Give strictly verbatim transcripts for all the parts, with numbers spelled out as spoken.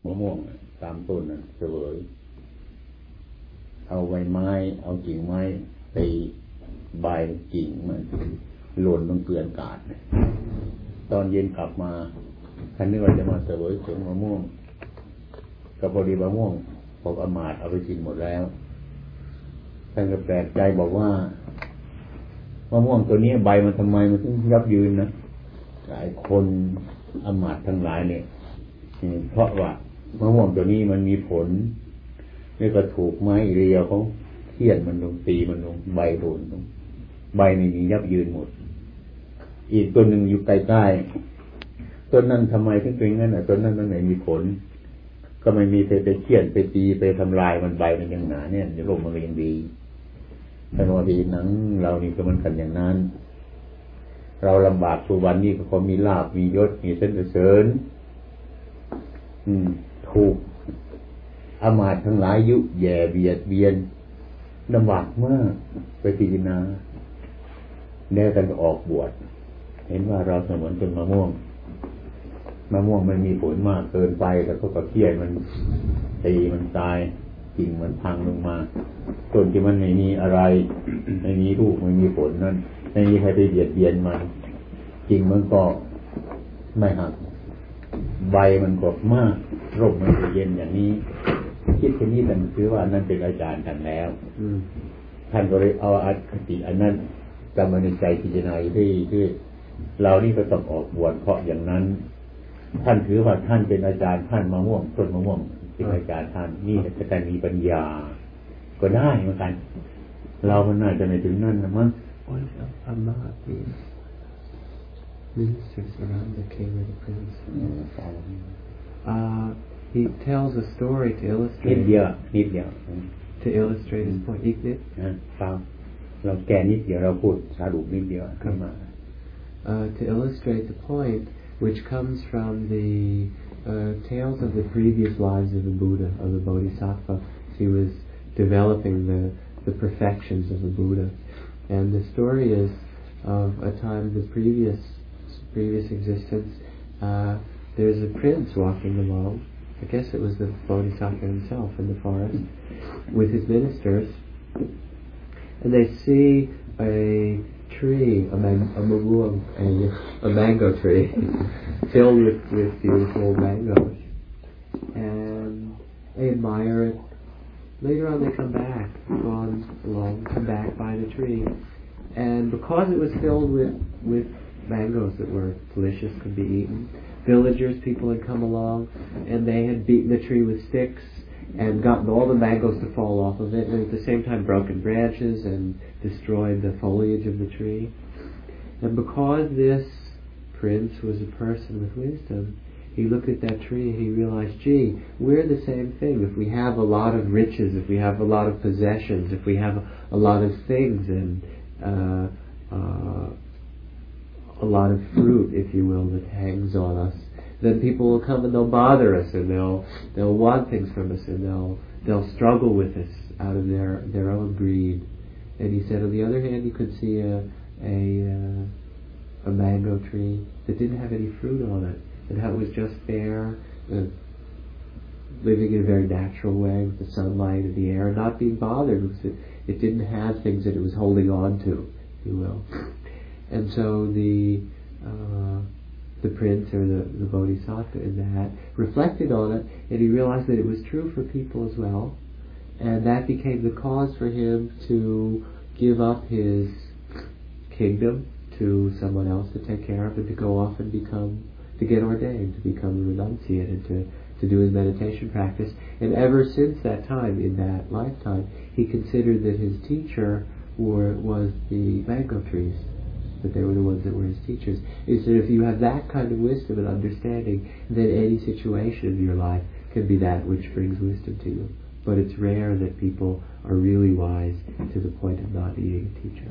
มะม่วงตามต้นนั้นเสวยเอาใบไม้เอากิ่งไม้ไปใบกิ่งมันหล่นลงเกลื่อนกาดตอนเย็นกลับมาท่านนึกว่าจะมาเสวยผลมะม่วงก็พอดีมะม่วงพวกอมาตย์เอาไปกินหมดแล้วท่านก็แปลกใจบอกว่ามะม่วงตัวนี้ใบมันทำไมมันถึงยับยืนนะหลายคนอมาตย์ทั้งหลายเนี่ยเพราะว่ามะม่วงตัวนี้มันมีผลนี่ก็ถูกไม้เรียวเขาเคี่ยนมันลงตีมันลงใบโดนลงใบไม่มียับยืนหมดอีกตัวหนึ่งอยู่ใกล้ๆต้นนั้นทำไมถึงเป็นงั้นอ่ะต้นนั้นมันไหนมีผลก็ไม่มีไปไปเคี่ยนไปตีไปทำลายมันใบมันยังหนาเนี่ยจะร่มมันก็ยังดีแต่ว่าดีหนังเรานี่ก็มันกันอย่างนั้นเราลำบากทุกวันนี้ก็พอมีลาภมียศมีเส้นเสริญอืมถูกอามาตย์ทั้งหลายยุแย่เบียดเบียนลำบากมากไปพิจารณาแน่กันออกบวชเห็นว่าเราเสมือนต้นมะม่วงมะม่วงมันมีผลมากเกินไปแล้วก็กระเคี่ยนมันตีมันตายกิ่งมันพังลงมาต้นที่มันไม่มีอะไร ไม่มีลูกไม่มีผลนั่นไม่มีใครไปเบียดเบียนมันกิ่งมันก็ไม่หักใบมันก็มากร่มมันก็เย็นอย่างนี้คิดแค่นี้ท่านคือว่านั่นเป็นอาจารย์ท่านแล้วท่านก็เลยเอาอคติอันนั้นจำมาในใจพิจารณาที่ที่เรานี่ก็ต้องออกบวชเพราะอย่างนั้นท่านถือว่าท่านเป็นอาจารย์ท่านมะม่วงต้นมะม่วงเป็นอาจารย์ท่านนี่แต่การมีปัญญาก็ได้เหมือนกันเรามันน่าจะไม่ถึงนั่นนะมั้ง Ministers around the king or the prince. Uh, he tells a story to illustrate to illustrate his point. อีกนิดฟังเราแก้นิดเดียวเราพูดสรุปนิดเดียวขึ้นมา To illustrate the point, which comes from the uh, tales of the previous lives of the Buddha, of the Bodhisattva. He was developing the the perfections of the Buddha, and the story is of a time the previous previous existence. Uh, there's a prince walking along. I guess it was the Bodhisattva himself in the forest with his ministers, and they see a tree, a, man- a, mamuang, a, a mango tree filled with, with beautiful mangoes, and they admire it. Later on they come back, go on along, come back by the tree, and because it was filled with, with mangoes that were delicious, could be eaten, villagers, people had come along, and they had beaten the tree with sticks and gotten all the mangoes to fall off of it, and at the same time broken branches and destroyed the foliage of the tree. And because this prince was a person with wisdom, he looked at that tree and he realized, gee, we're the same thing. If we have a lot of riches, if we have a lot of possessions, if we have a, a lot of things and uh, uh, a lot of fruit, if you will, that hangs on us, then people will come and they'll bother us and they'll they'll want things from us and they'll they'll struggle with us out of their their own greed. And he said, on the other hand, you could see a a uh, a mango tree that didn't have any fruit on it, and how it was just there, uh, living in a very natural way with the sunlight and the air, and not being bothered because it, it didn't have things that it was holding on to, if you will. And so the uh, the prince or the, the bodhisattva in that reflected on it, and he realized that it was true for people as well, and that became the cause for him to give up his kingdom to someone else to take care of, and to go off and become, to get ordained, to become a renunciate, and to, to do his meditation practice. And ever since that time, in that lifetime, he considered that his teacher were, was the mango trees, that they were the ones that were his teachers. Is that if you have that kind of wisdom and understanding, then any situation of your life can be that which brings wisdom to you. But it's rare that people are really wise to the point of not needing a teacher.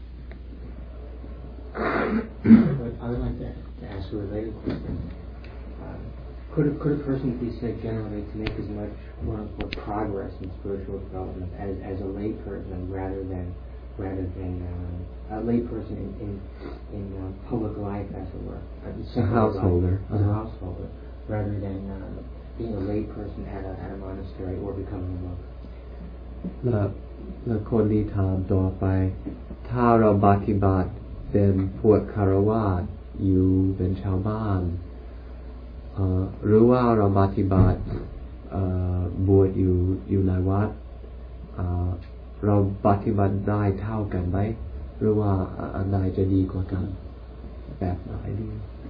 I would like to, to ask a related question. Uh, could, a, could a person be said generally to make as much quote-unquote progress in spiritual development as, as a lay person rather than rather than uh, a lay person in in, in uh, public life, as it were, a householder, life, as a householder, rather than uh, being a lay person at a at a monastery or becoming a monk. แล้วแล้วคนที่ถามต่อไปถ้าเราปฏิบัติเป็นพวกคฤหัสถ์อยู่เป็นชาวบ้านหรือว่าเราปฏิบัติบวชอยู่อยู่ในวัดเราปฏิบัติได้เท่ากันไหมหรือว่าอันใดจะดีกว่ากันแบบไหนดี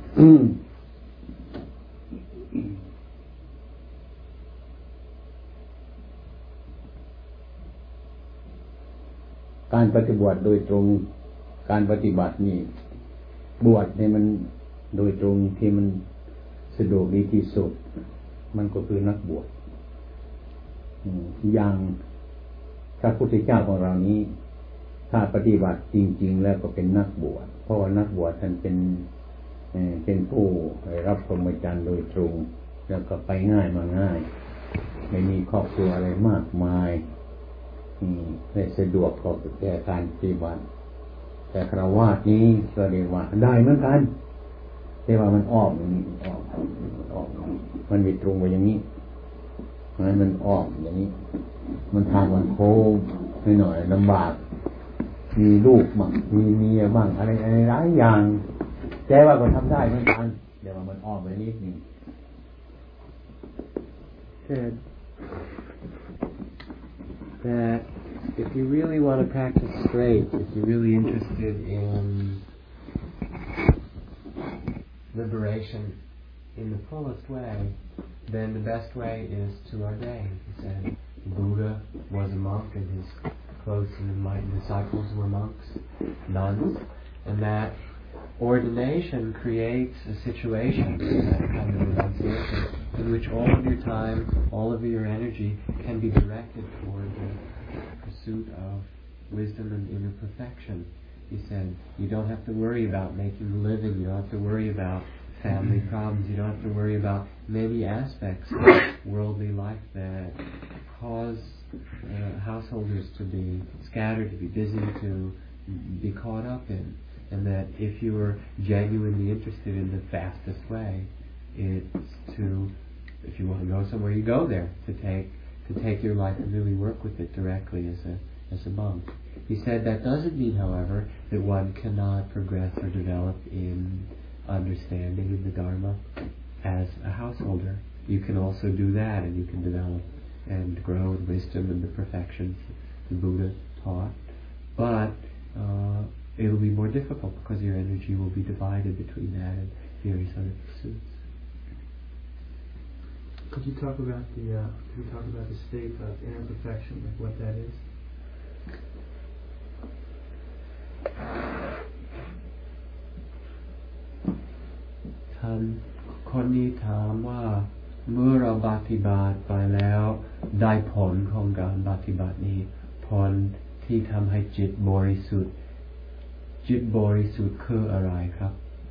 การปฏิบัติโดยตรงการปฏิบัตินี่บวชเนี่ยมันโดยตรงที่มันสะดวกดีที่สุดมันก็คือนักบวชอย่างพระพุทธเจ้าของเรานี้ถ้าปฏิบัติจริงๆแล้วก็เป็นนักบวชเพราะว่านักบวชท่านเป็นเป็นผู้รับพรหมจรรย์โดยตรงแล้วก็ไปง่ายมาง่ายไม่มีครอบครัวอะไรมากมายไม่สะดวกต่อแก่การปฏิบัติแต่ฆราวาสนี้ก็เรียกว่าได้เหมือนกันแต่ว่ามันอ้อมอย่างนี้อ้อมอ้อมมันมีตรงไปอย่างนี้มันมันอ้อมอย่างนี้มันทางมันโค้งหน่อยลำบากมีลูกบ้างมีเมียบ้างอะไรอะไรหลายอย่างแต่ว่าก็ทำได้เหมือนกันเดี๋ยวมันอ้อมไปนิดนึง that if you really want to practice straight, if you're really interested in liberation in the fullest way, then the best way is to ordain. He said Buddha was a monk and his close and enlightened disciples were monks, nuns, and that ordination creates a situation, that kind of renunciation, in which all of your time, all of your energy can be directed toward the pursuit of wisdom and inner perfection. He said, you don't have to worry about making a living, you don't have to worry about family problems, you don't have to worry about many aspects of worldly life that cause uh, householders to be scattered, to be busy, to be caught up in. And that if you are genuinely interested in the fastest way, it's to, if you want to go somewhere, you go there to take to take your life and really work with it directly as a as a monk. He said that doesn't mean, however, that one cannot progress or develop in understanding in the Dharma as a householder. You can also do that, and you can develop and grow in wisdom and the perfections the Buddha taught. But uh, it'll be more difficult because your energy will be divided between that and various other pursuits. Could you talk about the uh, could you talk about the state of inner perfection, like what that is? ท่านคนนี้ถามว่าเมื่อเราปฏิบัติไปแล้วได้ผลของการปฏิบัตินี้ผลที่ทำให้จิตบริสุทธิ์จิตบริสุทธิ์คืออะไรครับ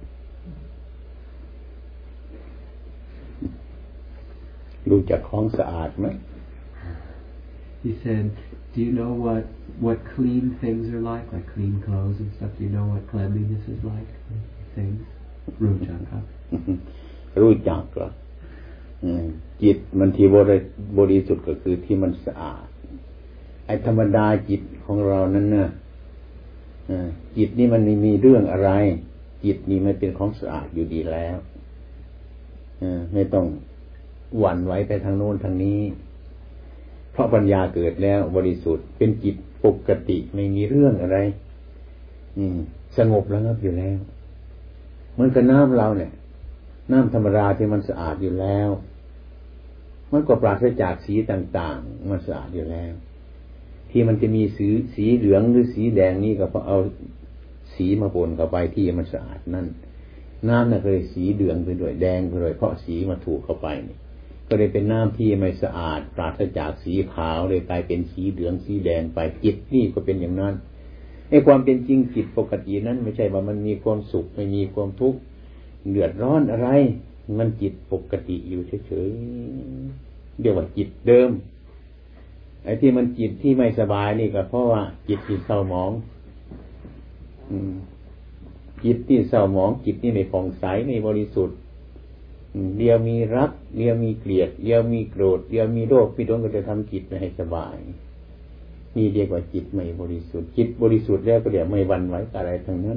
รู้จักของสะอาดไหม He said, do you know what what clean things are like, like clean clothes and stuff? Do you know what cleanliness is like? Things รู้จักครับรู้จักเหรอจิตมันที่บริสุทธิ์ก็คือที่มันสะอาดไอ้ธรรมดาจิตของเรานั้นน่ะจิตนี่มันไม่มีเรื่องอะไรจิตนี่มันเป็นของสะอาดอยู่ดีแล้วไม่ต้องหวั่นไหวไปทางโน้นทางนี้เพราะปัญญาเกิดแล้วบริสุทธิ์เป็นจิตปกติไม่มีเรื่องอะไรสงบระงับอยู่แล้วเหมือนกับน้ำเราเนี่ยน้ำธรรมดาที่มันสะอาดอยู่แล้วมันก็ปราศจากสีต่างๆมันสะอาดอยู่แล้วที่มันจะมีสีสีเหลืองหรือสีแดงนี่ก็เพราะเอาสีมาปนเข้าไปที่มันสะอาดนั่นน้ำน่ะเคยสีเหลืองไปด้วยแดงไปด้วยเพราะสีมาถูกเข้าไปนี่ก็เลยเป็นน้ำที่ไม่สะอาดปราศจากสีขาวเลยกลายเป็นสีเหลืองสีแดงไปจิตนี่ก็เป็นอย่างนั้นไอ้ความเป็นจริงจิตปกตินั้นไม่ใช่ว่ามันมีความสุขไม่มีความทุกข์เดือดร้อนอะไรมันจิตปกติอยู่เฉยๆเรียกว่าจิตเดิมไอ้ที่มันจิตที่ไม่สบายนี่ก็เพราะว่าจิตที่เศร้าหมองจิตที่เศร้าหมองจิตนี่ไม่ผ่องใสไม่บริสุทธิ์เดี๋ยวมีรักเดี๋ยวมีเกลียดเดี๋ยวมีโกรธเดี๋ยวมีโรคพี่ต้องก็จะทำจิตให้สบายนี่เรียกว่าจิตไม่บริสุทธิ์จิตบริสุทธิ์แล้วก็เดี๋ยวไม่หวั่นไหวกับอะไรทั้งนั้น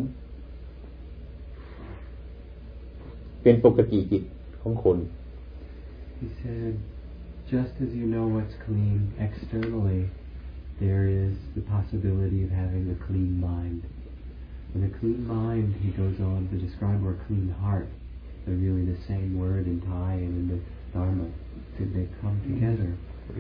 เป็นปกติจิตของคน He said, just as you know what's clean externally, there is the possibility of having a clean mind. And a clean mind, he goes on to describe, or clean heart. They're really the same word in Thai and in the Dharma. They come together.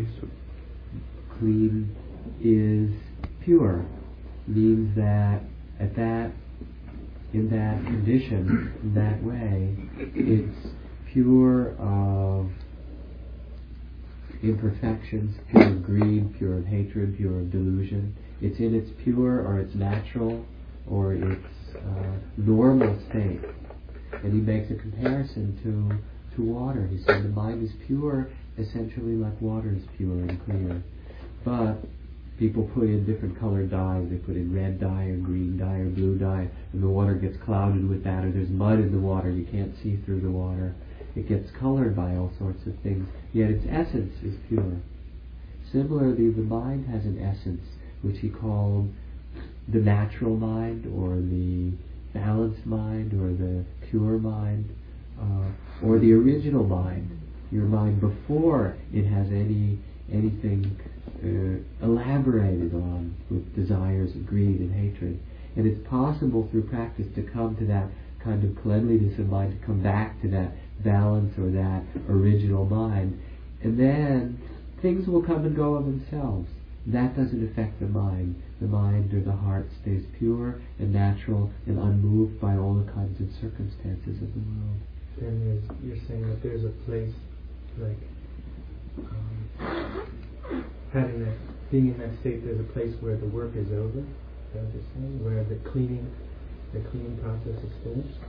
Clean is pure, means that at that, in that condition, in that way, it's pure of imperfections, pure of greed, pure of hatred, pure of delusion. It's in its pure or its natural or its uh, normal state. And he makes a comparison to to water. He said the mind is pure, essentially like water is pure and clear. But people put in different colored dyes. They put in red dye or green dye or blue dye, and the water gets clouded with that, or there's mud in the water. You can't see through the water. It gets colored by all sorts of things, yet its essence is pure. Similarly, the mind has an essence, which he called the natural mind, or the balanced mind, or the pure mind, uh, or the original mind, your mind before it has any anything uh, elaborated on with desires of greed and hatred. And it's possible through practice to come to that kind of cleanliness of mind, to come back to that balance or that original mind. And then things will come and go of themselves. That doesn't affect the mind. The mind or the heart stays pure and natural and unmoved by all the kinds of circumstances of the world. Then there's, you're saying that there's a place, like, um, having that, being in that state, there's a place where the work is over, is that what you're saying? Where the cleaning, the cleaning process is finished?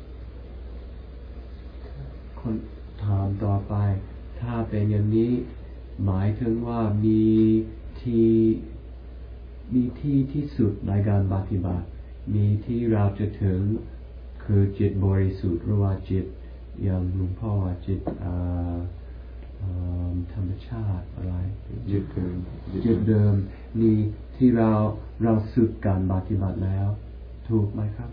คนถามต่อไปถ้าเป็นอย่างนี้หมายถึงว่ามีที่มีที่ที่สุดในการปฏิบัติมีที่เราจะถึงคือจิตบริสุทธิ์หรือว่าจิตอย่างหลวงพ่อจิตธรรมชาติอะไรจิตเดิมจิตเดิมมีที่เราเราสุดการปฏิบัติแล้วถูกไหมครับ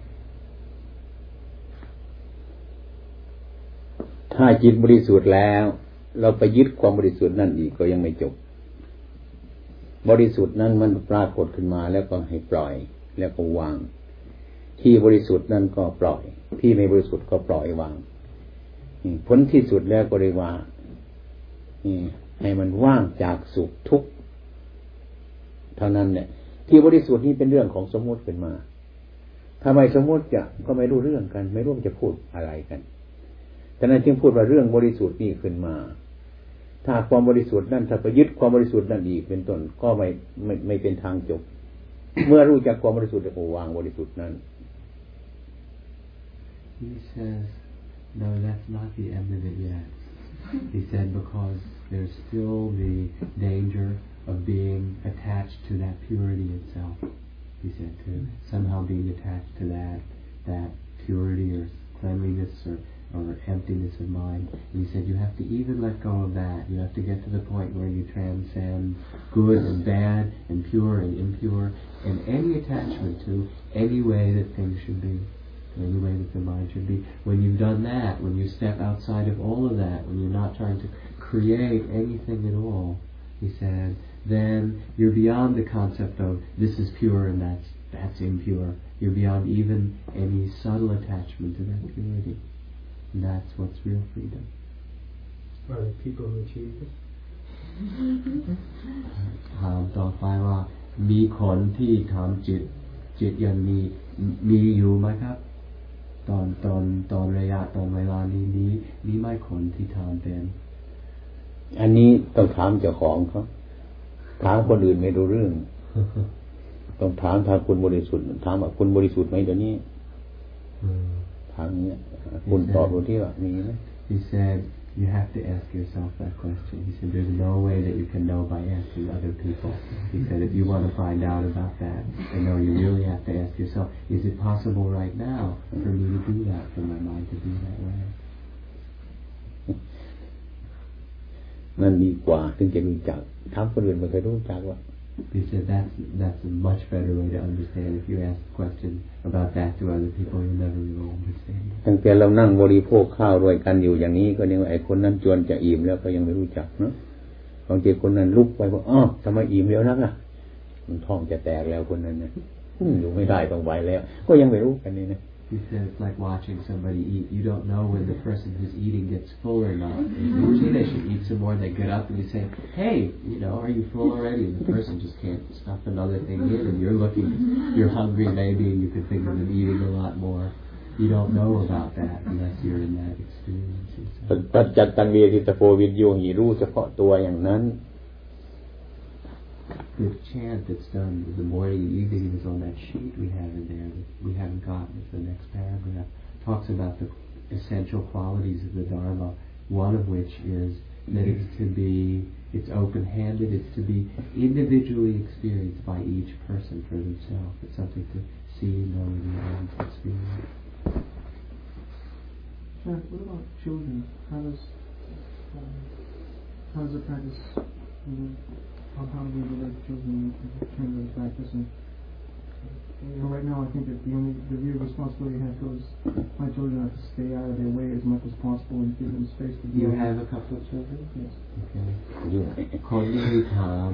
ถ้าจิตบริสุทธิ์แล้วเราไปยึดความบริสุทธิ์นั่นอีกก็ยังไม่จบบริสุทธิ์นั้นมันปรากฏขึ้นมาแล้วก็ให้ปล่อยแล้วก็วางที่บริสุทธิ์นั่นก็ปล่อยที่ไม่บริสุทธิ์ก็ปล่อยวางผลที่สุดแล้วก็เรียกว่าให้มันว่างจากสุขทุกข์เท่านั้นเนี่ยที่บริสุทธิ์นี่เป็นเรื่องของสมมติขึ้นมาถ้าไม่สมมติจะก็ไม่รู้เรื่องกันไม่รู้จะพูดอะไรกันฉะนั้นจึงพูดว่าเรื่องบริสุทธิ์นี่ขึ้นมาถ้าความบริสุทธิ์นั่นถ้าไปยึดความบริสุทธิ์นั่นอีกเป็นต้นก็ไม่ไม่ไม่เป็นทางจบ เมื่อรู้จักความบริสุทธิ์แล้วก็วางบริสุทธิ์นั้น He says no, that's not the end of it yet. He said because there's still the danger of being attached to that purity itself. He said to somehow being attached to that that purity or cleanliness or or emptiness of mind. And he said you have to even let go of that. You have to get to the point where you transcend good and bad and pure and impure and any attachment to any way that things should be, any way that the mind should be. When you've done that, when you step outside of all of that, when you're not trying to create anything at all, he said, then you're beyond the concept of this is pure and that's that's impure. You're beyond even any subtle attachment to that purity. And that's what's real freedom. Are there people who achieve this? ถามต่อไปว่ามีคนที่ทำจิตจิตอย่างนี้มีอยู่ไหมครับตอนตอนตอนระยะตอนเวลานี้นี้มีไหมคนที่ทำเป็นอันนี้ต้องถามเจ้าของเขาถามคนอื่นไม่รู้เรื่อง ต้องถามทางคุณบริสุทธิ์ถามว่าคุณบริสุทธิ์ไหมเดี๋ยวนี้ทางนี้คุณตอบดูที่ว่ามีไหม He said you have to ask yourself that question. He said there's no way that you can know by asking other people. He said if you want to find out about that, then no, you really have to ask yourself, is it possible right now for me to do that, for my mind to be that way? นั่นดีกว่าถึงจะรู้จักถามคนอื่นไม่เคยรู้จักว่า He said that's that's a much better way to understand. If you ask a question about that to other people, you never really understand. ตั้งแต่เรานั่งบริโภคข้าวด้วยกันอยู่อย่างนี้ก็ยังไอ้คนนั้นจวนจะอิ่มแล้วก็ยังไม่รู้จักเนาะบางทีคนนั้นลุกไปบอกอ้อทำไมอิ่มแล้วนักล่ะมันท้องจะแตกแล้วคนนั้นนะอยู่ไม่ได้ต้องไหวแล้วก็ยังไม่รู้กันนี่นะ He said it's like watching somebody eat. You don't know when the person who's eating gets full or not. Usually they should eat some more. They get up and you say, hey, you know, are you full already? And the person just can't stuff another thing in. And you're looking, you're hungry maybe, and you could think of them eating a lot more. You don't know about that unless you're in that experience. ปัจจัตตังเวทิตโพวิญโยหิรู้เฉพาะตัวอย่างนั้น The chant that's done in the morning and evening is on that sheet we have in there that we haven't gotten. It's the next paragraph. Talks about the essential qualities of the Dharma, one of which is that it's to be, it's open-handed, it's to be individually experienced by each person for themselves. It's something to see, know, and experience. Sure. What about children? How does um, how does the practice? You know, How, how do we relate to children in terms of practice? And you know, right now I think that the only the real responsibility I have towards my children are to stay out of their way as much as possible and give them space to You grow. have a couple of children? Yes. Okay. คนที่ถาม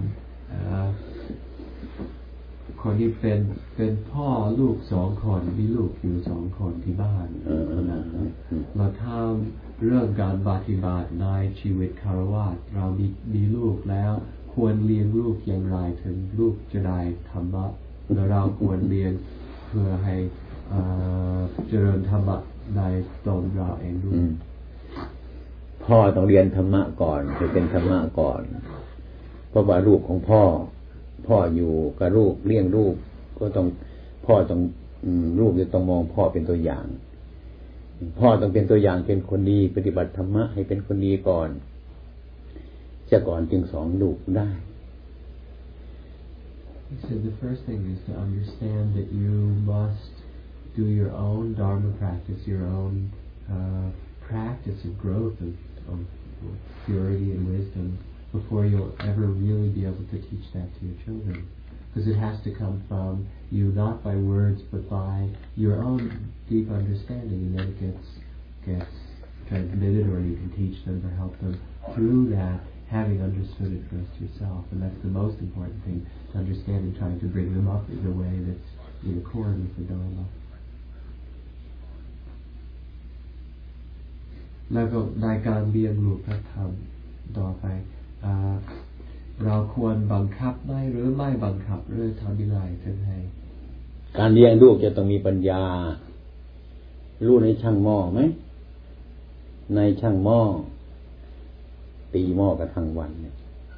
คนที่เป็นเป็นพ่อลูกสองคนมีลูกอยู่สองคนที่บ้านเราทำเรื่องการปฏิบัติในชีวิตคฤหัสถ์เรามีมีลูกแล้วควรเลี้ยงลูกอย่างไรถึงลูกจะได้ธรรมะแล้วเราควรเลี้ยงเพื่อให้เจริญธรรมะในตนเราเองด้วยพ่อต้องเรียนธรรมะก่อนให้เป็นธรรมะก่อนเพราะว่าลูกของพ่อพ่ออยู่กับลูกเลี้ยงลูกก็ต้องพ่อต้องลูกจะต้องมองพ่อเป็นตัวอย่างพ่อต้องเป็นตัวอย่างเป็นคนดีปฏิบัติธรรมะให้เป็นคนดีก่อนจะก่อนจึงสอนลูกได้ He said the first thing is to understand that you must do your own Dharma practice, your own uh, practice of growth of, of purity and wisdom before you'll ever really be able to teach that to your children. Because it has to come from you, not by words, but by your own deep understanding, and then it gets gets transmitted, or you can teach them or help them through that, having understood it first yourself. And that's the most important thing to understand in trying to bring them up in a way that's in accord with the Dharma. แล้วก็ในการเรียนรู้พระธรรมต่อไปเราควรบังคับไม่หรือไม่บังคับหรือทำยังไงถึงให้การเลี้ยงลูกจะต้องมีปัญญารู้ในช่างหม้อไหมในช่างหม้อตีหม้อกันทั้งวันเนี่ย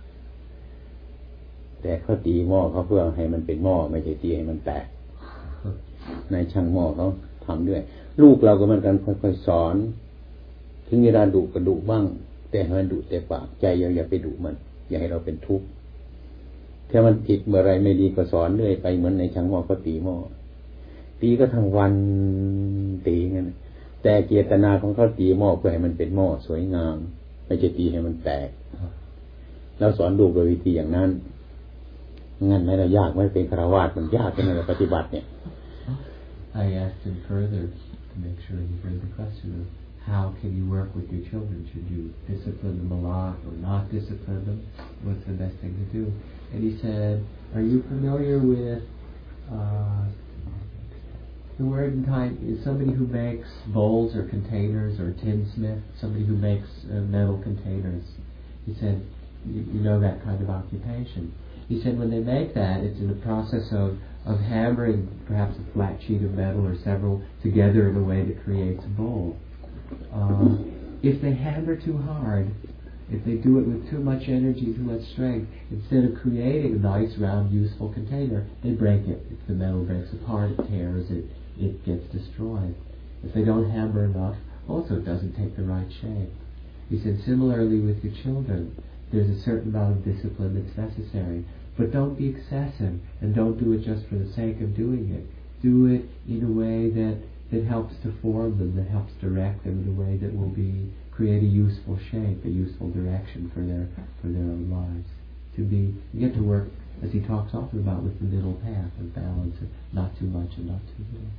แต่เขาตีหม้อเขาเพื่อให้มันเป็นหม้อไม่ใช่ตีให้มันแตกในช่างหม้อเขาทำด้วยลูกเราก็เหมือนกันค่อยๆสอนถึงเวลาดุก็ดุบ้างแต่ให้มันดุแต่ปากใจเราอย่าไปดุมันอย่าให้เราเป็นทุกข์ถ้ามันผิดเมื่อไรไม่ดีก็สอนเรื่อยไปเหมือนในช่างหม้อเขาตีหม้อตีก็ทั้งวันตีงั้นแต่เจตนาของเขาตีหม้อเพื่อให้มันเป็นหม้อสวยงามไม่ใช่ตีให้มันแตกเราสอนลูกโดยวิธีอย่างนั้นงั้นไม่ได้ยากไม่เป็นฆราวาสมันยากเป็นอะไรปฏิบัติเนี่ย I asked him further to make sure he heard the question of how can you work with your children? Should you discipline them a lot or not discipline them? What's the best thing to do? And he said, are you familiar with uh, the word in Thai is somebody who makes bowls or containers, or tinsmith, somebody who makes uh, metal containers. He said, you, you know that kind of occupation. He said when they make that, it's in the process of, of hammering perhaps a flat sheet of metal or several together in a way that creates a bowl. Uh, if they hammer too hard, if they do it with too much energy, too much strength, instead of creating a nice, round, useful container, they break it. If the metal breaks apart, it tears, it, it gets destroyed. If they don't hammer enough, also it doesn't take the right shape. He said, similarly with your children, there's a certain amount of discipline that's necessary. But don't be excessive, and don't do it just for the sake of doing it. Do it in a way that, that helps to form them, that helps direct them in a way that will be create a useful shape, a useful direction for their for their own lives. To be get to work, as he talks often about, with the middle path of balance, of not too much and not too little.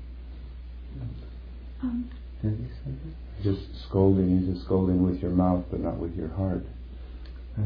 Um, just scolding is just scolding with your mouth, but not with your heart. Right.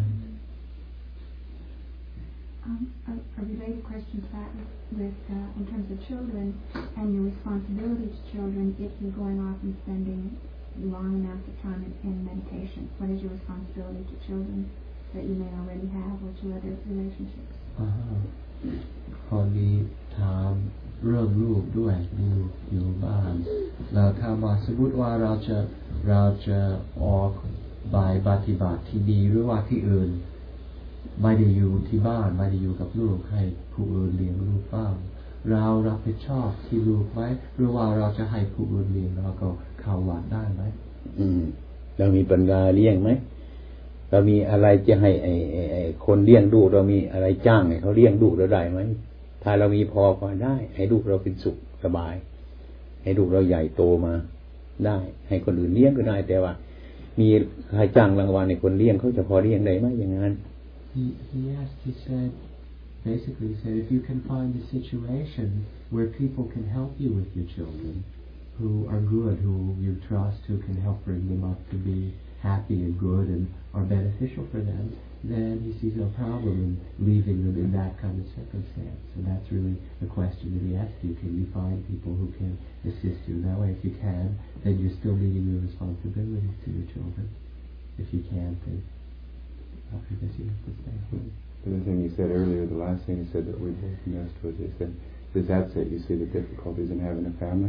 Um, a, a related question to that with, uh, in terms of children and your responsibility to children if you're going off and spending long amounts of time in, in meditation. What is your responsibility to children that you may already have or to other relationships? พอดีถามเรื่องลูกด้วยลูกอยู่บ้านแล้วถ้าว่าสมมติว่าเราจะเราจะออกไปปฏิบัติที่ดีหรือว่าที่อื่นไม่ได้อยู่ที่บ้านไม่ได้อยู่กับลูกให้ผู้อื่นเลี้ยงลูกบ้างเรารับผิดชอบที่ลูกไหมหรือว่าเราจะให้ผู้อื่นเลี้ยงเราก็เข้าวัดได้ไหมอืมเรามีปัญญาเลี้ยงไหมเรามีอะไรจะให้ไอ้ไอ้คนเลี้ยงลูกเรามีอะไรจ้างให้เขาเลี้ยงลูกเราได้ไหมถ้าเรามีพอก็ได้ให้ลูกเราเป็นสุขสบายให้ลูกเราใหญ่โตมาได้ให้คนอื่นเลี้ยงก็ได้แต่ว่ามีใครจ้างรางวัลในคนเลี้ยงเขาจะพอเลี้ยงได้ไหมอย่างนั้น He, he asked, he said, basically he said, if you can find a situation where people can help you with your children, who are good, who you trust, who can help bring them up to be happy and good and are beneficial for them, then he sees no problem in leaving them in that kind of circumstance. So that's really the question that he asked you. Can you find people who can assist you? That way, if you can, then you're still meeting your responsibilities to your children. If you can't, then I guess you have to stay. The other thing he said earlier, the last thing he said that we both missed was he said, does that say you see the difficulties in having a family?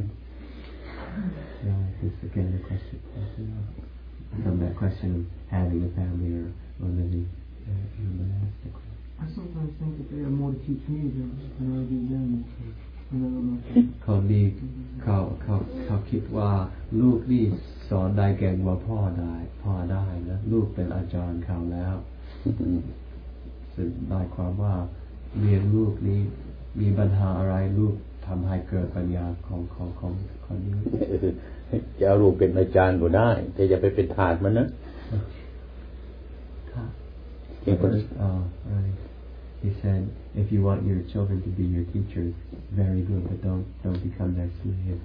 Yeah, it's again the question. From that question of having a family or, or living uh, in a monastic life. I sometimes think that they have more to teach me than, than I do them. เขาดีเขาเขาเขาคิดว่าลูกนี่สอนได้เก่งกว่าพ่อได้พ่อได้นะลูกเป็นอาจารย์เขาแล้วซึ่งหมายความว่าเรียนลูกนี้มีปัญหาอะไรลูกทำให้เกิดปัญญาของของของคนนี้จะเอาลูกเป็นอาจารย์ก็ได้แต่อย่าไปเป็นทาสมันนะเก่งคนอ๋อ He said, if you want your children to be your teachers, very good, but don't don't become their slave.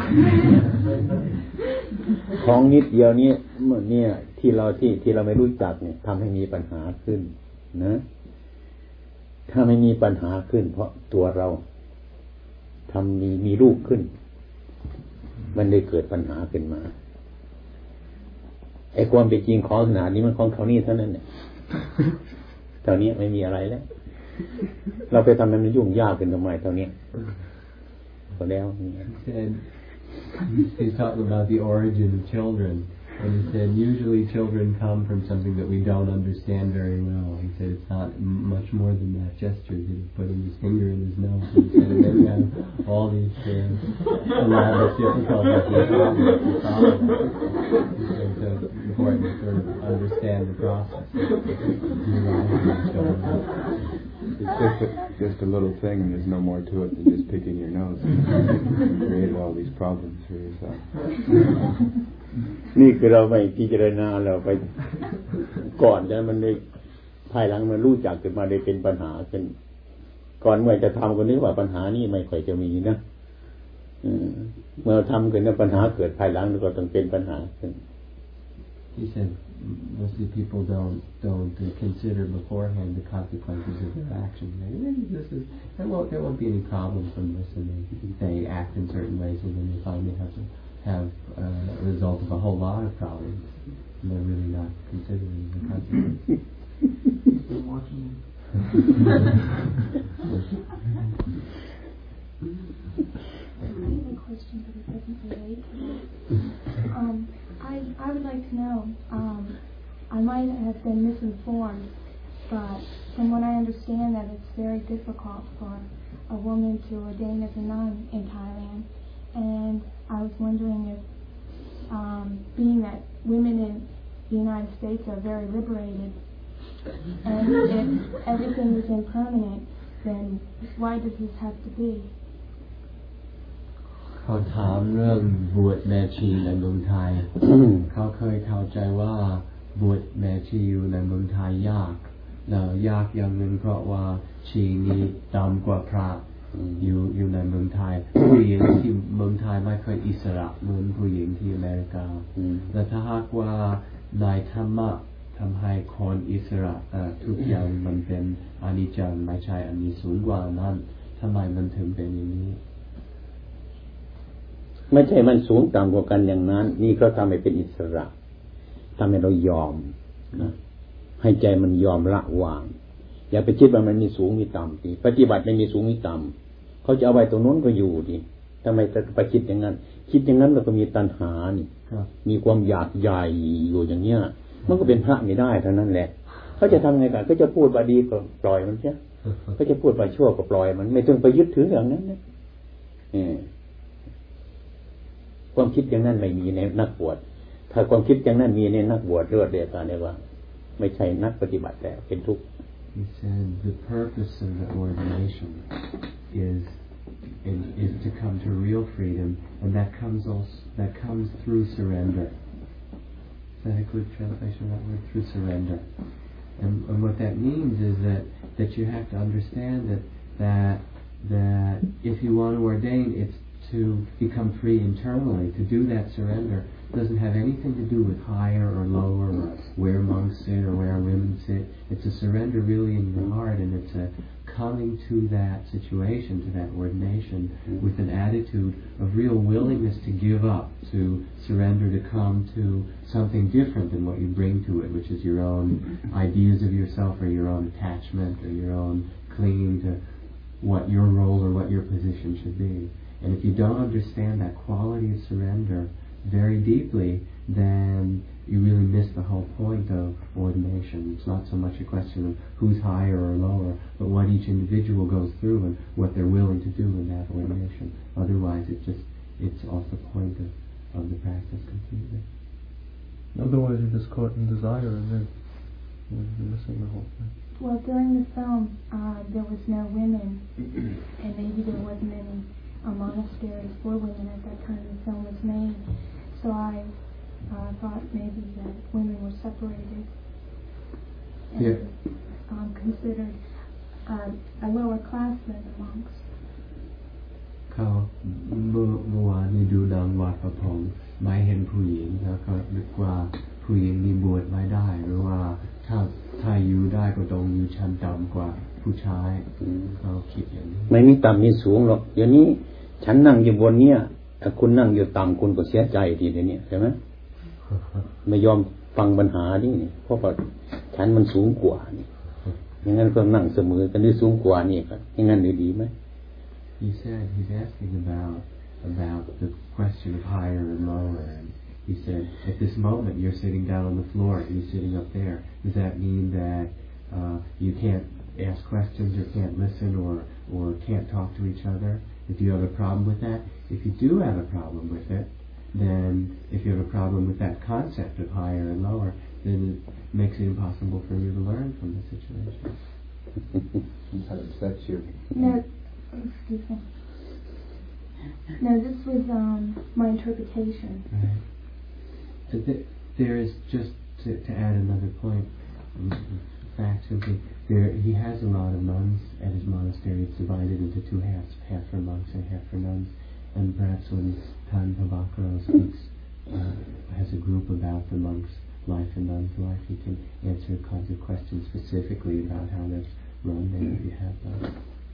ของนิดเดียวนี้เนี่ยที่เราที่ที่เราไม่รู้จักเนี่ยทำให้มีปัญหาขึ้นนะถ้าไม่มีปัญหาขึ้นเพราะตัวเราทำมีมีลูกขึ้นมันเลยเกิดปัญหาขึ้นมาไอ้ความเป็นจริงของขนาดนี้มันของเขานี่เท่านั้นเนี่ยเท่านี้ไม่มีอะไรแล้วเราไปทำให้มันยุ่งยากขึ้นทำไมเท่านี้พอแล้ว He said he's talking about the origin of children and he said usually children come from something that we don't understand very well. He said it's not much more than that gestures. He's putting his finger in his nose and he said and then we have all these uh, elaborate difficulties and problems to solve. So it's important to sort of understand the process of utilizing children. It's just a, just a little thing, and there's no more to it than just picking your nose. You created all these problems for yourself. นี่คือเราไม่พิจารณาเราไปก่อนแล้วมันเลยภายหลังมันรู้จักขึ้นมาเลยเป็นปัญหาขึ้นก่อนเมื่อจะทำก็นึกว่าปัญหานี้ไม่ค่อยจะมีนะเมื่อทำขึ้นแล้วปัญหาเกิดภายหลังก็ต้องเป็นปัญหาขึ้น He said mostly people don't don't consider beforehand the consequences of their actions. This is there won't there won't be any problem from this, and they they act in certain ways, and then they finally have to have uh, a result of a whole lot of problems, and they're really not considering the consequences. They're watching. I have a question, but it doesn't relate to that. Um, I I would like to know. Um, I might have been misinformed, but from what I understand, that it's very difficult for a woman to ordain as a nun in Thailand, and I was wondering if, um, being that women in the United States are very liberated, and if everything is impermanent, then why does this have to be? เขาถามเรื่องบวชแม่ชีในเมืองไทย เขาเคยเข้าใจว่าบวชแม่ชีอยู่ในเมืองไทยยากแล้วยากอย่างหนึ่งเพราะว่าชีนี้ต่ำกว่าพระอยู่อยู่ในเมืองไทยผู้หญิงที่เมืองไทยไม่ค่อยอิสระเหมือนผู้หญิงที่อเมริกาและถ้าหากว่าในธรรมะทำให้คนอิสระทุกอย่างมันเป็นอนิจจังไม่ใช่อันนี้สูงกว่านั้นทำไมมันถึงเป็นอย่างนี้ไม่ใช่มันสูงต่ำกว่ากันอย่างนั้นนี่ก็ทำให้เป็นอิสระทำให้เรายอมนะให้ใจมันยอมละวางอย่าไปคิดว่ามันมีสูงมีต่ำดิปฏิบัติไม่มีสูงมีต่ำเขาจะเอาไว้ตรงนู้นก็อยู่ดิทำไมจะไปคิดอย่างนั้นคิดอย่างนั้นเราก็มีตัณหานี่มีความอยากใหญ่อยู่อย่างเนี้ยมันก็เป็นพระไม่ได้เท่านั้นแหละเขาจะทำไงกันก็จะพูดว่าดีก็ปล่อยมันใช่เขาจะพูดว่าชั่วก็ปล่อยมันไม่ต้องไปยึดถืออย่างนั้นนะความคิดอย่างนั้นไม่มีในนักบวชถ้าความคิดอย่างนั้นมีในนักบวชเลือดเดือดตาเนี่ยว่าไม่ใช่นักปฏิบัติแล้วเป็นทุกข์ He said the purpose of the ordination is is to come to real freedom, and that comes also that comes through surrender. Is that a good translation of that word? Through surrender. And, and what that means is that that you have to understand that that that if you want to ordain, it's to become free internally. To do that surrender doesn't have anything to do with higher or lower, or where monks sit or where women sit. It's a surrender really in your heart, and it's a coming to that situation, to that ordination, with an attitude of real willingness to give up, to surrender, to come to something different than what you bring to it, which is your own ideas of yourself, or your own attachment, or your own clinging to what your role or what your position should be. And if you don't understand that quality of surrender very deeply, then you really miss the whole point of ordination. It's not so much a question of who's higher or lower, but what each individual goes through and what they're willing to do in that ordination. Otherwise, it just it's off the point of, of the practice completely. Otherwise, you're just caught in desire, and then you're missing the whole thing. Well, during the film, uh, there was no women, and maybe there wasn't any uh, monasteries for women at that time the film was made. So I uh, thought maybe that women were separated and yeah. um, considered uh, a lower class than the monks. เขาเมื่อเมื่อวานนี้ดูนางวัดประพงไม่เห็นผู้หญิงแล้วก็นึกว่าผู้หญิงนี่บวชไม่ได้หรือว่าถ้าถ้าอยู่ได้ก็ต้องอยู่ชั้นต่ำกว่าผู้ชายเขาคิดอย่างนี้ไม่มีต่ำมีสูงหรอกเดี๋ยวนี้ฉันนั่งอยู่บนเนี้ยถ้าคุณนั่งอยู่ต่ำคุณก็เสียใจทีเดียวนี้ใช่ไหม ไม่ยอมฟังปัญหานี่เพราะว่าฉันมันสูงกว่านี่อย่างนั้นก็นั่งเสมอกันด้วยสูงกว่านี่ครับอย่างนั้นดีไหม He said he's asking about about the question of higher and lower, and he said at this moment you're sitting down on the floor and he's sitting up there. Does that mean that uh, you can't ask questions or can't listen or or can't talk to each other? If you have a problem with that, if you do have a problem with it, then if you have a problem with that concept of higher and lower, then it makes it impossible for you to learn from the situation. That upsets you. No, excuse me. No, this was um, my interpretation. Right. There is just to, to add another point. Fact simply, there he has a lot of nuns at his monastery. It's divided into two halves, half for monks and half for nuns. And perhaps when Tan Pabakaro speaks, uh, has a group about the monks' life and nuns' life, he can answer kinds of questions specifically about how that's run there if you have that.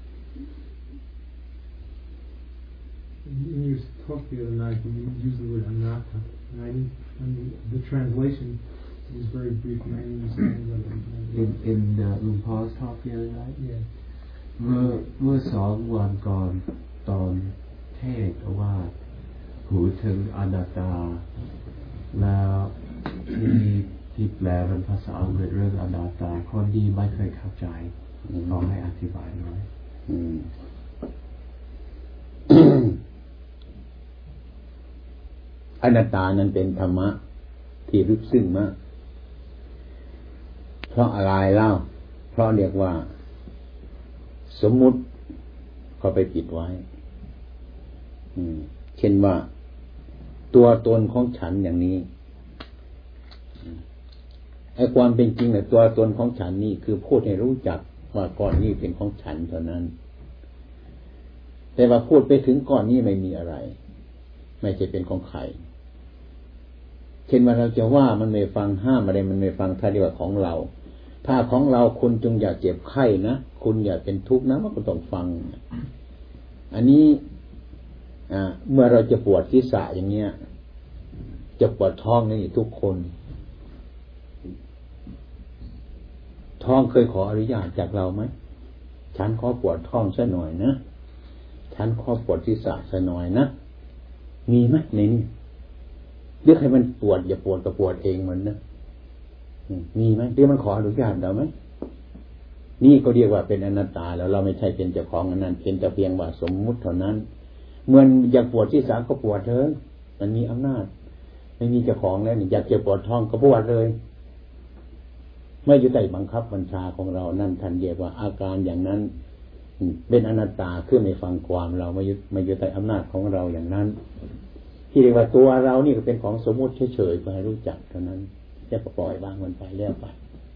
In your talk the other night, you used the word anatta, and I didn't, I mean, the translation was very brief, and I didn't understand what it meant. In, in uh, Luang Pa's talk the other night? Yeah. เมื่อเมื่อสองวันก่อนตอนเทศว่าพูดถึงอนัตตาแล้วที่ที่แปลเป็นภาษาอังกฤษเรื่องอนัตตาคนที่ไม่เคยเข้าใจลองให้อธิบายหน่อยอนัตตานั้นเป็นธรรมะที่ลึกซึ้งมากเพราะอะไรเล่าเพราะเรียกว่าสมมุติเขาไปปิดไว้เช่นว่าตัวตนของฉันอย่างนี้ไอ้ความเป็นจริงเนี่ยตัวตนของฉันนี่คือพูดให้รู้จักว่าก้อนนี้เป็นของฉันเท่านั้นแต่ว่าพูดไปถึงก้อนนี้ไม่มีอะไรไม่ใช่เป็นของใครเช่นว่าเราจะว่ามันไม่ฟังห้ามอะไรมันไม่ฟังถ้าเรียกว่าของเราถ้าของเราคุณจงอย่าเจ็บไข้นะคุณอย่าเป็นทุกข์นะมันก็ต้องฟังอันนี้อ่าเมื่อเราจะปวดศีรษะอย่างเงี้ยจะปวดท้องนี่ทุกคนท้องเคยขออนุญาตจากเราไหมฉันขอปวดท้องซะหน่อยนะฉันขอปวดศีรษะซะหน่อยนะมีไหมในนี้เรียกให้มันปวดอย่าปวดก็ปวดเองมันนะมีไหมเรียกมันขออนุญาตเราไหมนี่ก็เรียกว่าเป็นอนัตตาแล้วเราไม่ใช่เป็นเจ้าของอันนั้นเป็นแต่เพียงว่าสมมุติเท่านั้นเมื่ออยากปวดศีรษะก็ปวดเถอะมันมีอำนาจไม่มีเจ้าของแล้วนี่อยากจะปวดท้องก็ปวดเลยไม่อยู่ใต้บังคับบัญชาของเรานั่นท่านเรียกว่าอาการอย่างนั้นเป็นอนัตตาคือไม่ฟังความเราไม่ยึดไม่อยู่ใต้อำนาจของเราอย่างนั้นที่เรียกว่าตัวเรานี่ก็เป็นของสมมุติเฉยๆไปรู้จักเท่านั้นจะปล่อยวางมันไปแล้วไป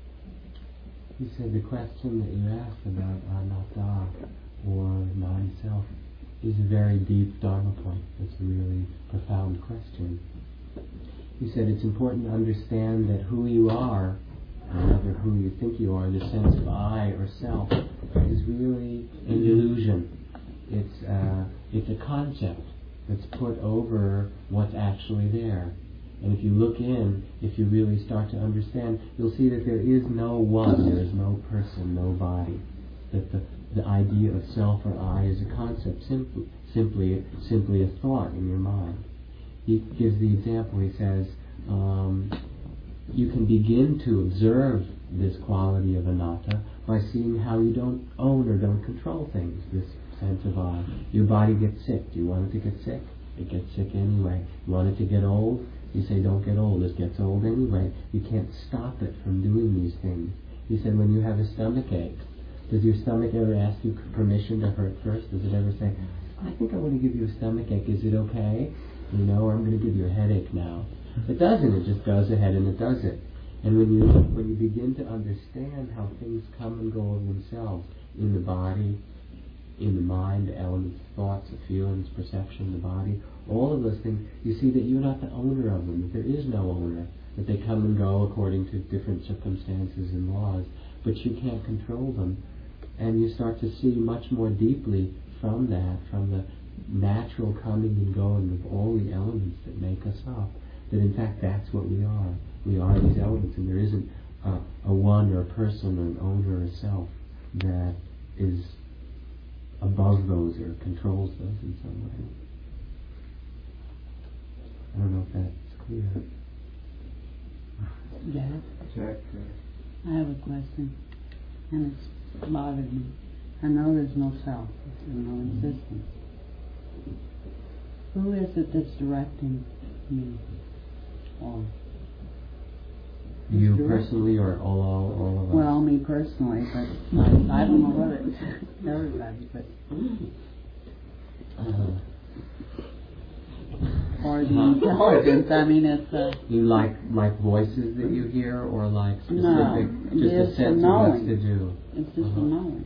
He said the question that you asked about anatta or non-self is a very deep dharma point. It's a really profound question. He said it's important to understand that who you are, or rather who you think you are, the sense of I or self, is really an illusion. It's uh, it's a concept that's put over what's actually there. And if you look in, if you really start to understand, you'll see that there is no one, there is no person, no body. That the, the idea of self or I is a concept, simply, simply, simply a thought in your mind. He gives the example, he says, um, you can begin to observe this quality of anatta by seeing how you don't own or don't control things, this sense of I. Your body gets sick. Do you want it to get sick? It gets sick anyway. You want it to get old? You say, don't get old. It gets old anyway. You can't stop it from doing these things. He said, when you have a stomach ache, does your stomach ever ask you permission to hurt first? Does it ever say, I think I want to give you a stomach ache. Is it okay? You know, or I'm going to give you a headache now. It doesn't. It just goes ahead and it does it. And when you when you begin to understand how things come and go of themselves in the body, in the mind, the elements, thoughts, the feelings, perception, the body, all of those things, you see that you're not the owner of them, that there is no owner, that they come and go according to different circumstances and laws, but you can't control them. And you start to see much more deeply from that, from the natural coming and going of all the elements that make us up, that in fact that's what we are. We are these elements, and there isn't a, a one or a person or an owner or a self that is above those or controls those in some way. I don't know if that's clear. Jack? Jack. I have a question, and it's bothered me. I know there's no self, there's no existence. Who is it that's directing me? Or you personally, or all, all, all of us? Well, me personally, but I, I don't know whether it's everybody, but uh, or the intelligence. I mean, it's uh, you like like voices that you hear, or like specific, no, just a sense of what to do. It's just uh-huh. a knowing.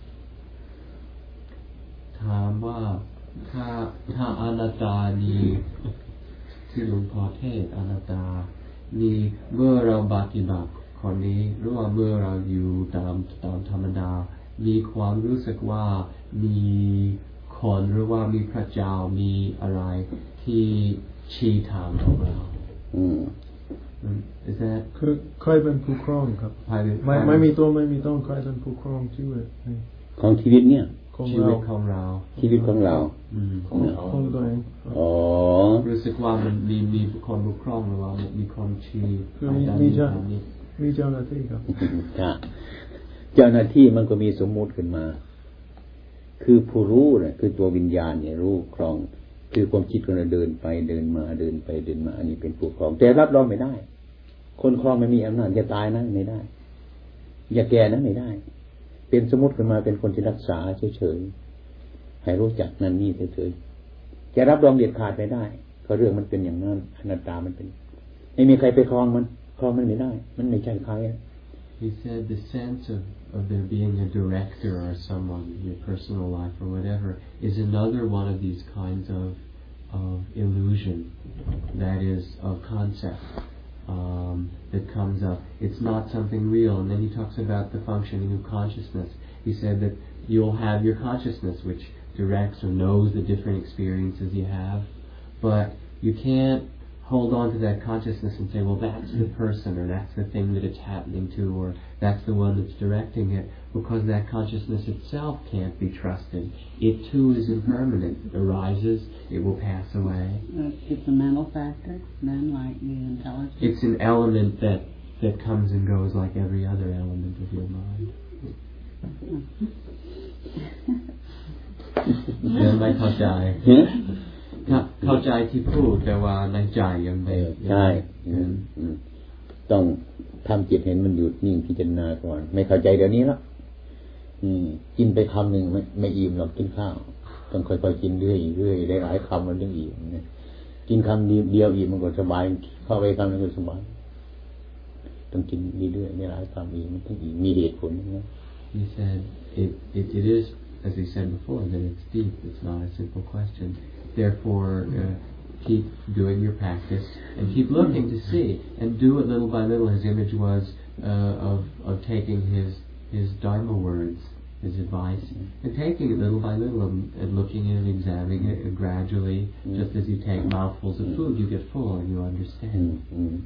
ถามว่าถ้าถ้าอนัตตานี้ที่หลวงพ่อเทศอนัตตานี่เมื่อเราปฏิบัติคนนี้หรือว่าเมื่อเราอยู่ตามตามธรรมดามีความรู้สึกว่ามีคนหรือว่ามีพระเจ้ามีอะไรที่ชี้ทางของเรา Is that คือใครเป็นผู้ครองครับไม่ไม่มีตัวไม่มีต้องใครเป็นผู้ครองชีวิตของชีวิตเนี่ยชีวิตของเราชีวิตของเราของของตัวเองอ๋อรู้สึกว่ามันมีมีคนปกครองหรือว่ามีคนชี้คือมีมีเจ้ามีเจ้าหน้าที่ครับเจ้าหน้าที่มันก็มีสมมุติขึ้นมาคือผู้รู้เนี่ยคือตัววิญญาณเนี่ยรู้ครองคือความคิดของเราเดินไปเดินมาเดินไปเดินมาอันนี้เป็นผู้ครองแต่รับรองไม่ได้คนครองไม่มีอำนาจจะตายนะไม่ได้อย่าแก่นะไม่ได้เป็นสมมุติขึ้นมาเป็นคนที่รักษาเฉยๆให้รู้จักนั่นนี่เฉยๆจะรับรองเด็ดขาดไม่ได้เพราะเรื่องมันเป็นอย่างนั้นอนัตตามันเป็นไม่มีใครไปครองมันครองมันไม่ได้มันไม่ใช่ใคร He said the sense of, of there being a director or someone in your personal life or whatever is another one of these kinds of of illusion, that is of concept um, that comes up. It's not something real. And then he talks about the functioning of consciousness. He said that you'll have your consciousness which directs or knows the different experiences you have, but you can't hold on to that consciousness and say, well, that's the person or that's the thing that it's happening to or that's the one that's directing it, because that consciousness itself can't be trusted. It too is impermanent. It arises, it will pass away. It's a mental factor, then, like the intelligence? It's an element that, that comes and goes like every other element of your mind. ยังไม่เข้าใจเข้าใจที่พูดแต่ว่าในใจยังไม่ใช่ต้องทำจิตเห็นมันหยุดนิ่งพิจารณาก่อนไม่เข้าใจเดี๋ยวนี้แล้วกินไปคำหนึ่งไม่ไม่อิ่มหรอกกินข้าวต้องค่อยๆกินเรื่อยๆเรื่อยๆได้หลายคำมันถึงอิ่มเนี่ยกินคำเดียวอิ่มมันก็สบายเข้าไปคำนึงก็สบายต้องกินเรื่อยๆได้หลายคำอิ่มมันถึงอิ่มมีเหตุผลนะ He said it it it is as he said before that it's deep. It's not a simple question. Therefore, uh, keep doing your practice and keep looking to see and do it little by little. His image was uh, of of taking his his Dharma words, his advice, and taking it little by little and, and looking at it, examining it, and gradually, mm. just as you take mouthfuls of food, you get full and you understand. Mm-hmm.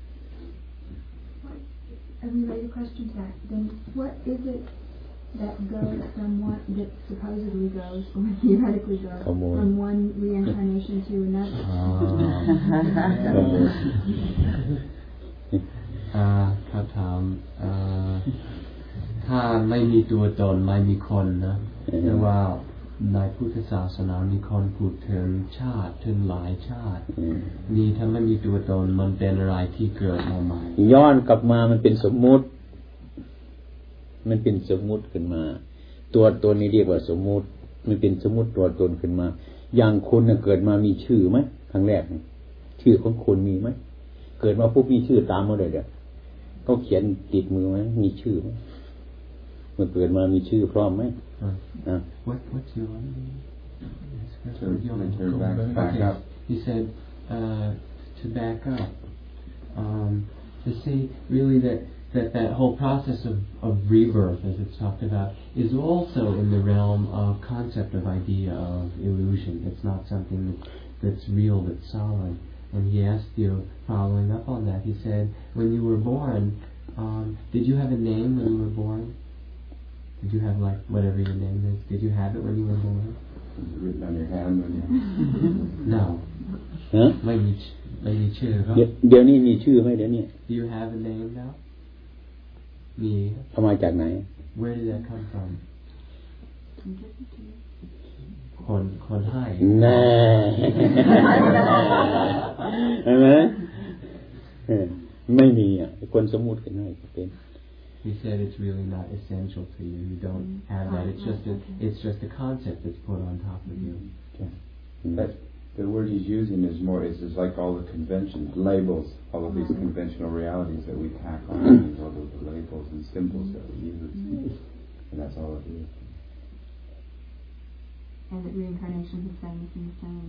A related question to that. Then, what is it that goes from one that supposedly goes or theoretically goes from one reincarnation to another? คำถามถ้าไม่มีตัวตนไม่มีคนนะแต่ว่าในพุทธศาสนามีคนพูดถึงชาติถึงหลายชาตินี่ถ้าไม่มีตัวตนมันเป็นอะไรที่เกิดมาใหม่ย้อนกลับมามันเป็นสมมุติมันเป็นสมมุติขึ้นมาตัวตนนี้เรียกว่าสมมุติมันเป็นสมมุติตัวตนขึ้นมาอย่างคุณเกิดมามีชื่อไหมครั้งแรกชื่อของคุณมีไหมเกิดมาปุ๊บมีชื่อตามมาเลยเดี๋ยวเขาเขียนติดมือไหมมีชื่อไหมเมื่อเกิดมามีชื่อพร้อมไหมอ่ะ What what's your to back back up he said uh, to back up um, to see really that that that whole process of, of rebirth, as it's talked about, is also in the realm of concept of idea of illusion. It's not something that, that's real, that's solid. And he asked you, following up on that, he said, when you were born, um, did you have a name when you were born? Did you have, like, whatever your name is? Did you have it when you were born? Written on your hand when you... No. Huh? ไม่มีไม่มีชื่อครับเดี๋ยวนี้มีชื่อไหมเดี๋ยวนี้ Do you have a name now?มีเอามาจากไหน Where did that come from คนคนให้แน่ใช่ไหมไม่มีอ่ะคนสมมุติกันให้เป็น He said it's really not essential to you. You don't have that. It's just a, it's just a concept that's put on top of you. But the word he's using is more, it's just like all the conventions, labels, all of these conventional realities that we tack on, all those labels and symbols that we use. And that's all it is. And that reincarnation is the same as the same.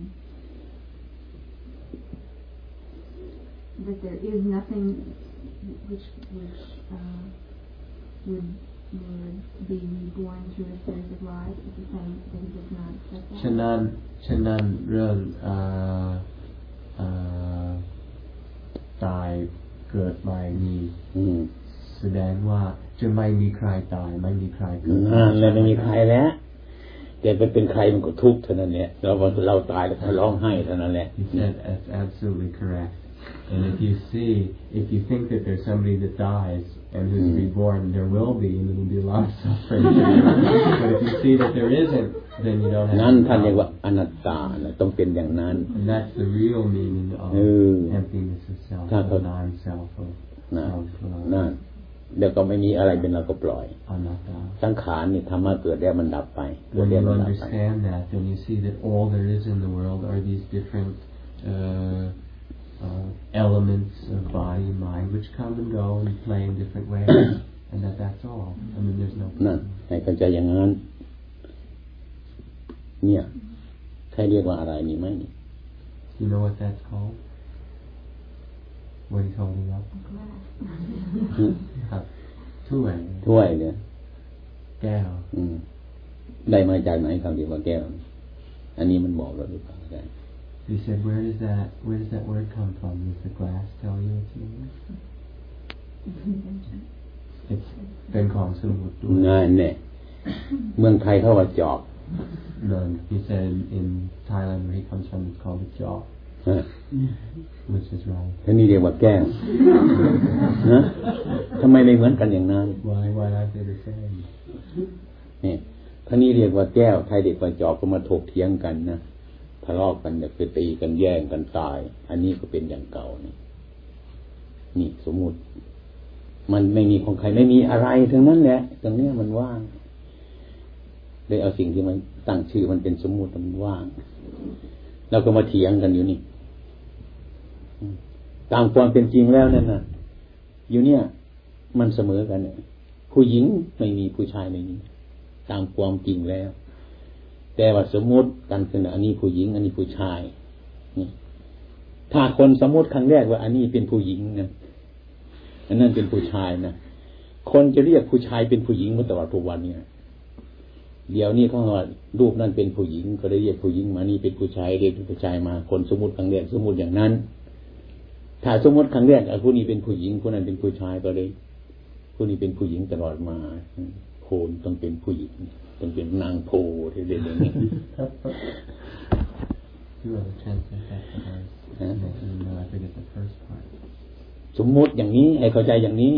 That there is nothing which, which uh, would would be reborn through a series of lives is the same that he does not accept that. ฉะนั้นฉะนั้นเรื่องตายเกิดใหม่มีแสดงว่าจะไม่มีใครตายไม่มีใครเกิดนั่นแหละไม่มีใครแล้วแต่ไปเป็นใครมันก็ทุกข์เท่านั้นแหละเราเราตายแล้วก็ร้องไห้เท่านั้นแหละ He said that's absolutely correct. And if you see, if you think that there's somebody that dies and who's mm. reborn, there will be, and there will be a lot of suffering. But if you see that there isn't, then you don't have. นั่นท่านเรียกว่าอนัตตาต้องเป็นอย่างนั้น And that's the real meaning of emptiness of self, of non-self, of self. นั่นเดี๋ยวก็ไม่มีอะไรเป็นเราก็ปล่อยสังขารนี่ธรรมะเกิดแล้วมันดับไป When you understand that, then you see that all there is in the world are these different uh, uh, elements of body and mind which come and go and play in different ways, and that that's all. I mean, there's no. นั่นให้เข้าใจอย่างนั้นเนี่ยใครเรียกว่าอะไรนี่ไหม You know what that's called? What are you holding up? ครับถ้วยถ้วยเนี่ยแก้วได้มาจากไหนคำเรียกว่าแก้วอันนี้มันบอกเราหรือเปล่า He said, where does that where does that word come from? Does the glass tell you it's yours? It's เป็นของสมุดด้วยงานเนี่ยเมืองไทยเขาว่าจอบ No, he said in Thailand where he comes from it's called a jaw. Which is right. ท่านี่เรียกว่าแก้วนะทำไมไม่เหมือนกันอย่างนั้น Why why are they the same? นี่ท่านี่เรียกว่าแก้วไทยเรียกว่าจอบก็มาถกเถียงกันนะทะเลาะกันเนี่ยไปตีกันแย่งกันตายอันนี้ก็เป็นอย่างเก่านี่นี่สมมุติมันไม่มีของใครไม่มีอะไรทั้งนั้นแหละตรงนี้มันว่างเลยเอาสิ่งที่มันตั้งชื่อมันเป็นสมมุติมันว่างเราก็มาเถียงกันอยู่นี่ตามความเป็นจริงแล้วนั่นน่ะอยู่เนี่ยมันเสมอกันเนี่ยผู้หญิงไม่มีผู้ชายไม่มีตามความจริงแล้วแต่ว่าสมมติกันคืออันนี้ผู้หญิงอันนี้ผู้ชายนี่ถ้าคนสมมติครั้งแรกว่าอันนี้เป็นผู้หญิงนะอันนั้นเป็นผู้ชายนะคนจะเรียกผู้ชายเป็นผู้หญิงมาตลอดทุกวันเนี่ยเดี๋ยวนี้เขาว่ารูปนั้นเป็นผู้หญิงก็ได้เรียกผู้หญิงมานี่เป็นผู้ชายเรียกผู้ชายมาคนสมมติครั้งแรกสมมติอย่างนั้นถ้าสมมติครั้งแรกผู้นี้เป็นผู้หญิงผู้นั้นเป็นผู้ชายก็เลยผู้นี้เป็นผู้หญิงตลอดมาโคนต้องเป็นผู้หญิงต้องเป็นนางโพที่เรียนอย่างนี้สมมติอย่างนี้ให้เข้าใจอย่างนี้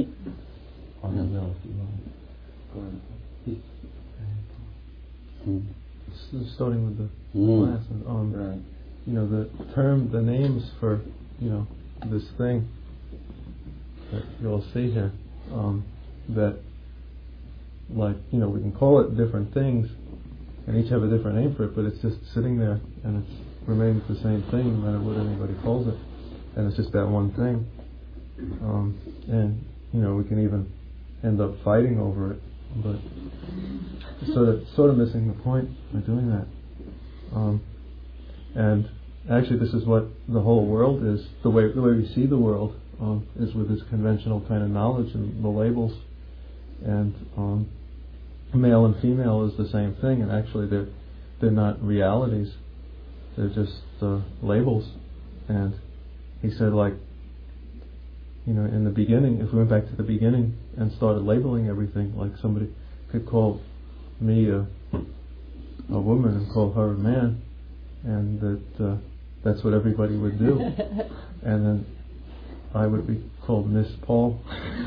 Starting with the mm. class, and um, right. you know, the term, the names for, you know, this thing that you'll see here, um, that, like, you know, we can call it different things, and each have a different name for it, but it's just sitting there, and it remains the same thing, no matter what anybody calls it, and it's just that one thing, um, and, you know, we can even end up fighting over it. But sort of, sort of missing the point by doing that. Um, and actually, this is what the whole world is. The way the way we see the world um, is with this conventional kind of knowledge and the labels. And um, male and female is the same thing. And actually, they're they're not realities. They're just uh, labels. And he said, like, you know, in the beginning, if we went back to the beginning and started labeling everything, like somebody could call me a, a woman and call her a man, and that uh, that's what everybody would do, and then I would be called Miss Paul.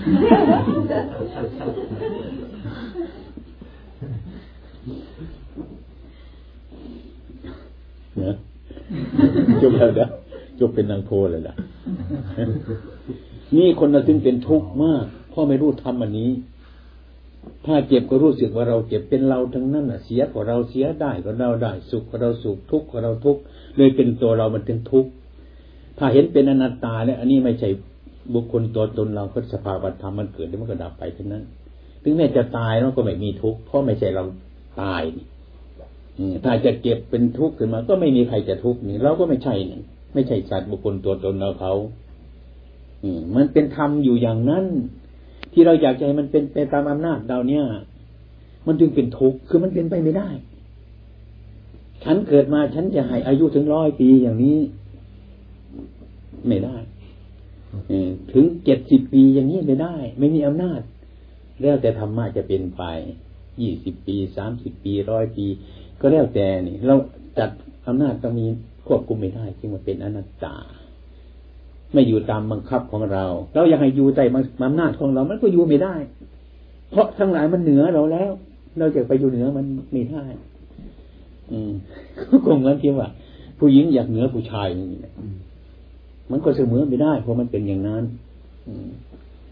Yeah. จบแล้วนะจบเป็นนางโพเลยล่ะนี่คนเราถึงเป็นทุกข์มากเพราะไม่รู้ทำอันนี้ถ้าเจ็บก็รู้สึกว่าเราเจ็บเป็นเราทั้งนั้นน่ะเสียก็เราเสียได้ก็เราได้สุขก็เราสุขทุกข์ก็เราทุกข์เลยเป็นตัวเรามันถึงทุกข์ถ้าเห็นเป็นอนัตตาแล้วอันนี้ไม่ใช่บุคคลตัวตนเราก็สภาวะธรรมมันเกิดแล้วมันก็ดับไปทั้งนั้นถึงแม้จะตายเราก็ไม่มีทุกข์เพราะไม่ใช่เราตายถ้าจะเก็บเป็นทุกข์ขึ้นมาก็ไม่มีใครจะทุกข์นี่เราก็ไม่ใช่นี่ไม่ใช่สัตว์บุคคลตัวตนเราเขามันเป็นธรรมอยู่อย่างนั้นที่เราอยากจะให้มันเป็นไปตามอำนาจเราเนี่ยมันจึงเป็นทุกข์คือมันเป็นไปไม่ได้ฉันเกิดมาฉันจะให้อายุถึงร้อยปีอย่างนี้ไม่ได้ถึงเจ็ดสิบปีอย่างนี้ไม่ได้ไม่มีอำนาจแล้วแต่ธรรมะจะเป็นไปยี่สิบปีสามสิบปีร้อยปีก็แล้วแต่นี่เราจัดอำนาจต้องมีควบคุมไม่ได้จึงมันเป็นอนัตตาไม่อยู่ตามบังคับของเราเราอยากให้อยู่ใต้อำนาจของเรามันก็อยู่ไม่ได้เพราะทั้งหลายมันเหนือเราแล้วเราจะไปอยู่เหนือมันไม่ได้อืมก็คงเหมือนที่ว่าผู้หญิงอยากเหนือผู้ชายนี่แหละมันก็เสมอไม่ได้เพราะมันเป็นอย่างนั้น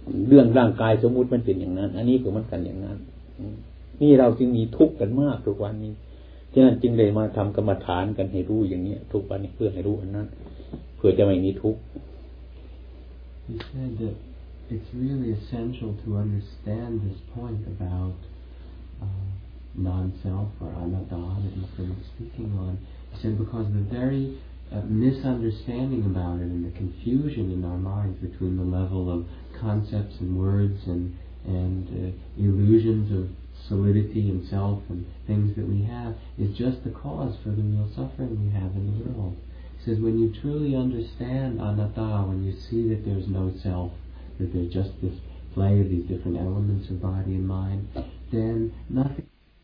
เรื่องร่างกายสมมุติมันเป็นอย่างนั้นอันนี้ก็มันกันอย่างนั้นนี่เราจึงมีทุกข์กันมากทุกวันนี้ฉะนั้นจึงเลยมาทำกรรมฐานกันให้รู้อย่างนี้ทุกวันนี้เพื่อให้รู้อันนั้นเพื่อจะไม่มีทุกข์ He said that it's really essential to understand this point about uh, non-self or anatta that he's been speaking on. He said because the very uh, misunderstanding about it and the confusion in our minds between the level of concepts and words and and uh, illusions of solidity and self and things that we have is just the cause for the real suffering we have in the world. He says when you truly understand anatta, when you see that there's no self, that there's just this play of these different elements of body and mind, then nothing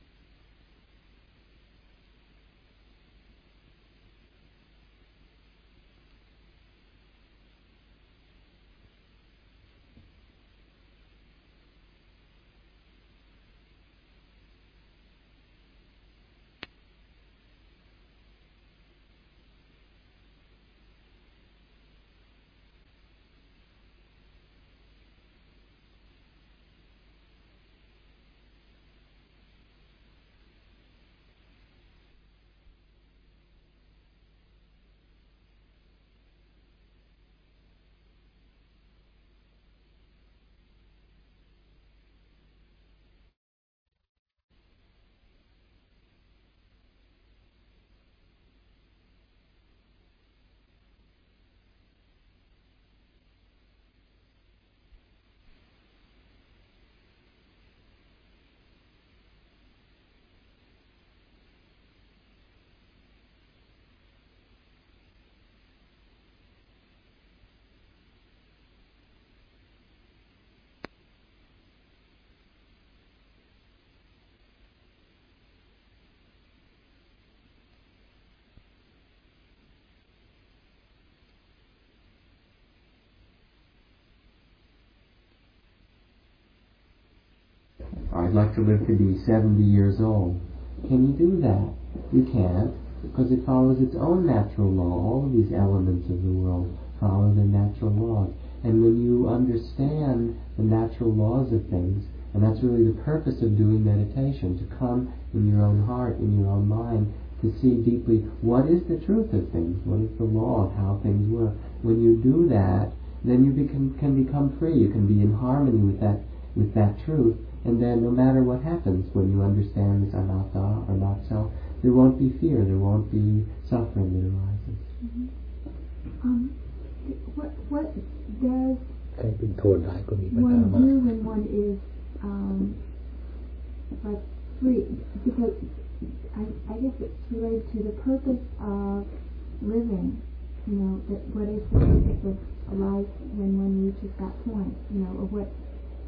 I'd like to live to be seventy years old. Can you do that? You can't, because it follows its own natural law. All of these elements of the world follow their natural laws. And when you understand the natural laws of things, and that's really the purpose of doing meditation, to come in your own heart, in your own mind, to see deeply what is the truth of things, what is the law of how things work. When you do that, then you become, can become free. You can be in harmony with that, with that truth. And then no matter what happens, when you understand this anatta or not self, there won't be fear, there won't be suffering that arises. Mm-hmm. Um, what what does one do when one is um, like free? Because I, I guess it's related to the purpose of living. You know, that what is the purpose of life when one reaches that point? You know, or what.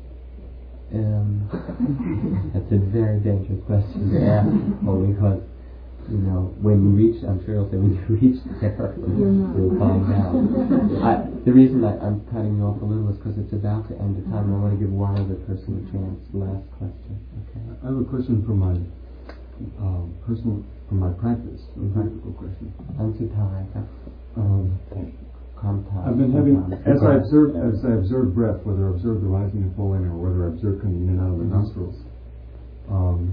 Um, that's a very dangerous question to ask, only because, you know, when you reach, I'm sure you'll say when you reach there, you'll find out. I, the reason I, I'm cutting you off a little is because it's about to end the time, and I want to give one other person a chance. Last question, okay? I have a question for my um, personal, for my practice, a mm-hmm. practical question. Answer time. Um, I've been having, as I observe, as I observe breath, whether I observe the rising and falling, or whether I observe coming in and out of the nostrils, um,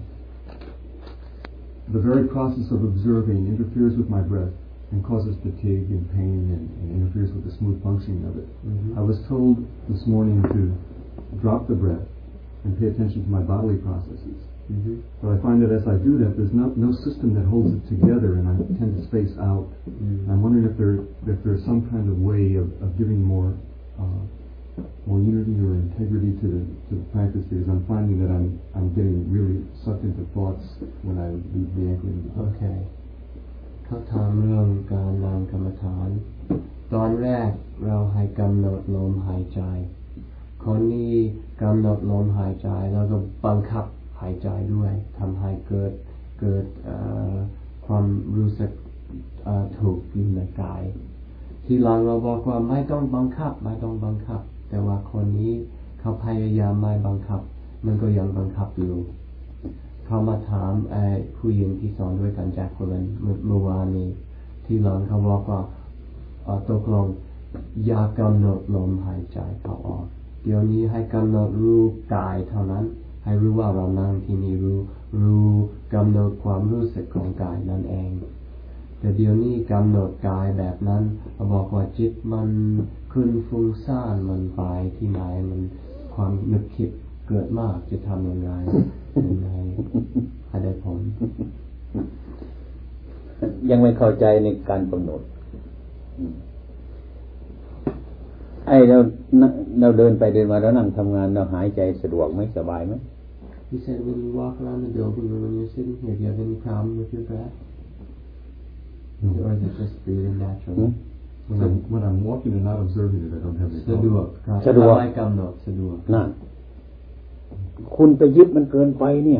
the very process of observing interferes with my breath and causes fatigue and pain and, and interferes with the smooth functioning of it. Mm-hmm. I was told this morning to drop the breath and pay attention to my bodily processes. Mm-hmm. But I find that as I do that, there's no, no system that holds it together, and I tend to space out. Mm-hmm. I'm wondering if there if there's some kind of way of, of giving more uh, more unity or integrity to the to the practice, because I'm finding that I'm I'm getting really sucked into thoughts when I leave the ankle. Okay. เขาถามเรื่องการนำกรรมฐานตอนแรกเราให้กำหนดลมหายใจคนนี้กำหนดลมหายใจแล้วก็บังคับหายใจด้วยทำให้เกิดเกิดความรู้สึกถูกอยู่ในกายทีหลังเราบอกว่าไม่ต้องบังคับไม่ต้องบังคับแต่ว่าคนนี้เขาพยายามไม่บังคับมันก็ยังบังคับอยู่เขามาถามผู้หญิงที่สอนด้วยกันจากคนนั้นเมื่อวานนี้ทีหลังเขาบอกว่าตกลงอย่ากำหนดลมหายใจเข้าออกเดี๋ยวนี้ให้กำหนดรู้กายเท่านั้นให้รู้ว่าเรานั่งที่นี่รู้รู้กำหนดความรู้สึกของกายนั่นเองแต่เดี๋ยวนี้กำหนดกายแบบนั้นบอกว่าจิตมันขึ้นฟุ้งซ่านมันไปที่ไหนมันความนึกคิดเกิดมากจะทำยังไงยังไงให้ได้ผลยังไม่เข้าใจในการกำหนดไอ้เราเราเดินไปเดินมาแล้วนั่งทำงานเราหายใจสะดวกไหมสบายไหม He said when you walk around the building or when you're sitting here do you have any problem with your breath or is it just breathing naturally when I'm when I'm walking and not observing it I don't have any problem สะดวกสะดวกกำหนดสะดวกนั่นคุณไปยึดมันเกินไปเนี่ย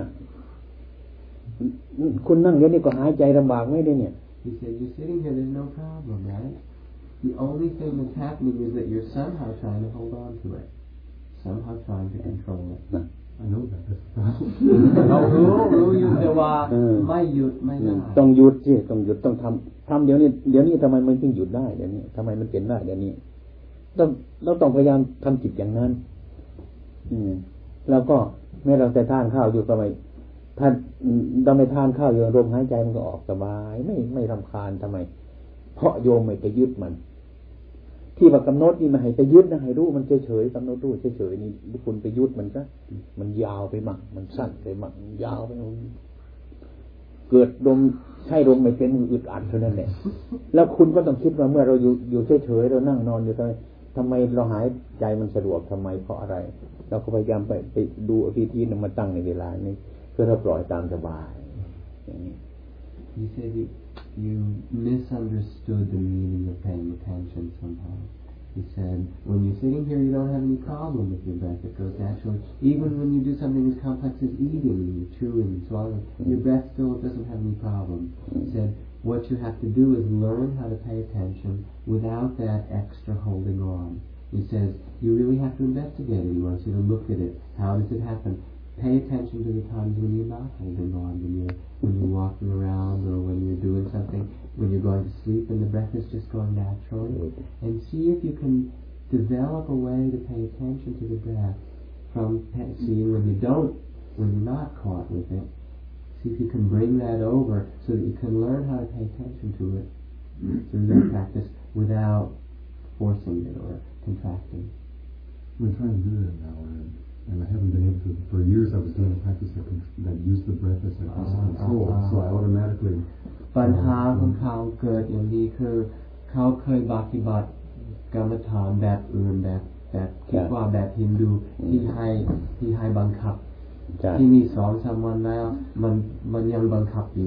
คุณนั่งอย่างนี้ก็หายใจลำบากไม่ได้เนี่ย He said you're sitting here there's no problem right The only thing that's happening is that you're somehow trying to hold on to it, somehow trying to control it. I know that. That's the problem. เรารู้รู้อยู่แต่ว่าไม่หยุดไม่ได้ต้องหยุดสิต้องหยุดต้องทำทำเดี๋ยวนี้เดี๋ยวนี้ทำไมมันถึงหยุดได้เดี๋ยวนี้ทำไมมันเป็นได้เดี๋ยวนี้ต้องเราต้องพยายามทำจิตอย่างนั้นอืมแล้วก็แม้เราแต่ทานข้าวอยู่ทำไมท่านเราไม่ทานข้าวอยู่ลมหายใจมันก็ออกสบายไม่ไม่รำคาญทำไมเพราะโยมไม่ไปยึดมันที่ว่ากำหนดนี่มันให้ไปยึดนะให้รู้มันเฉยๆกำหนดรู้เฉยๆนี่คุณไปยึดมันซะมันยาวไปมั่งมันสั้นไปมั่งยาวไปเกิดลมใช่ลมไม่เป็นมืออึดอัดเท่านั้นแหละแล้วคุณก็ต้องคิดว่าเมื่อเราอยู่อยู่เฉยๆเรานั่งนอนอยู่ทำไมทำไมเราหายใจมันสะดวกทำไมเพราะอะไรเราก็พยายามไปไปดูอภิธีนมาตั้งในเวลานี้เพื่อเราปล่อยตามสบายอย่างนี้ He said you, you misunderstood the meaning of paying attention somehow. He said, when you're sitting here, you don't have any problem with your breath. It goes naturally. Even when you do something as complex as eating, and chewing and swallowing, your breath still doesn't have any problem. He said, what you have to do is learn how to pay attention without that extra holding on. He says, you really have to investigate it. He wants you to look at it. How does it happen? Pay attention to the times when you're not holding on, when you're when you're walking around or when you're doing something, when you're going to sleep and the breath is just going naturally. And see if you can develop a way to pay attention to the breath from seeing when you don't, when you're not caught with it. See if you can bring that over so that you can learn how to pay attention to it through that practice without forcing it or contracting. We're trying to do that now, and, and I haven't been able to. For years, I was doing a practice that, that used the breath as a control, uh, uh, so I automatically. ปัญหาของเขาเกิดอย่างนี้คือเขาเคยปฏิบัติกรรมฐานแบบอื่นแบบแบบคิดว่าแบบฮินดูที่ให้ที่ให้บังคับที่นี่สองสามวันแล้วมันมันยังบังคับอยู่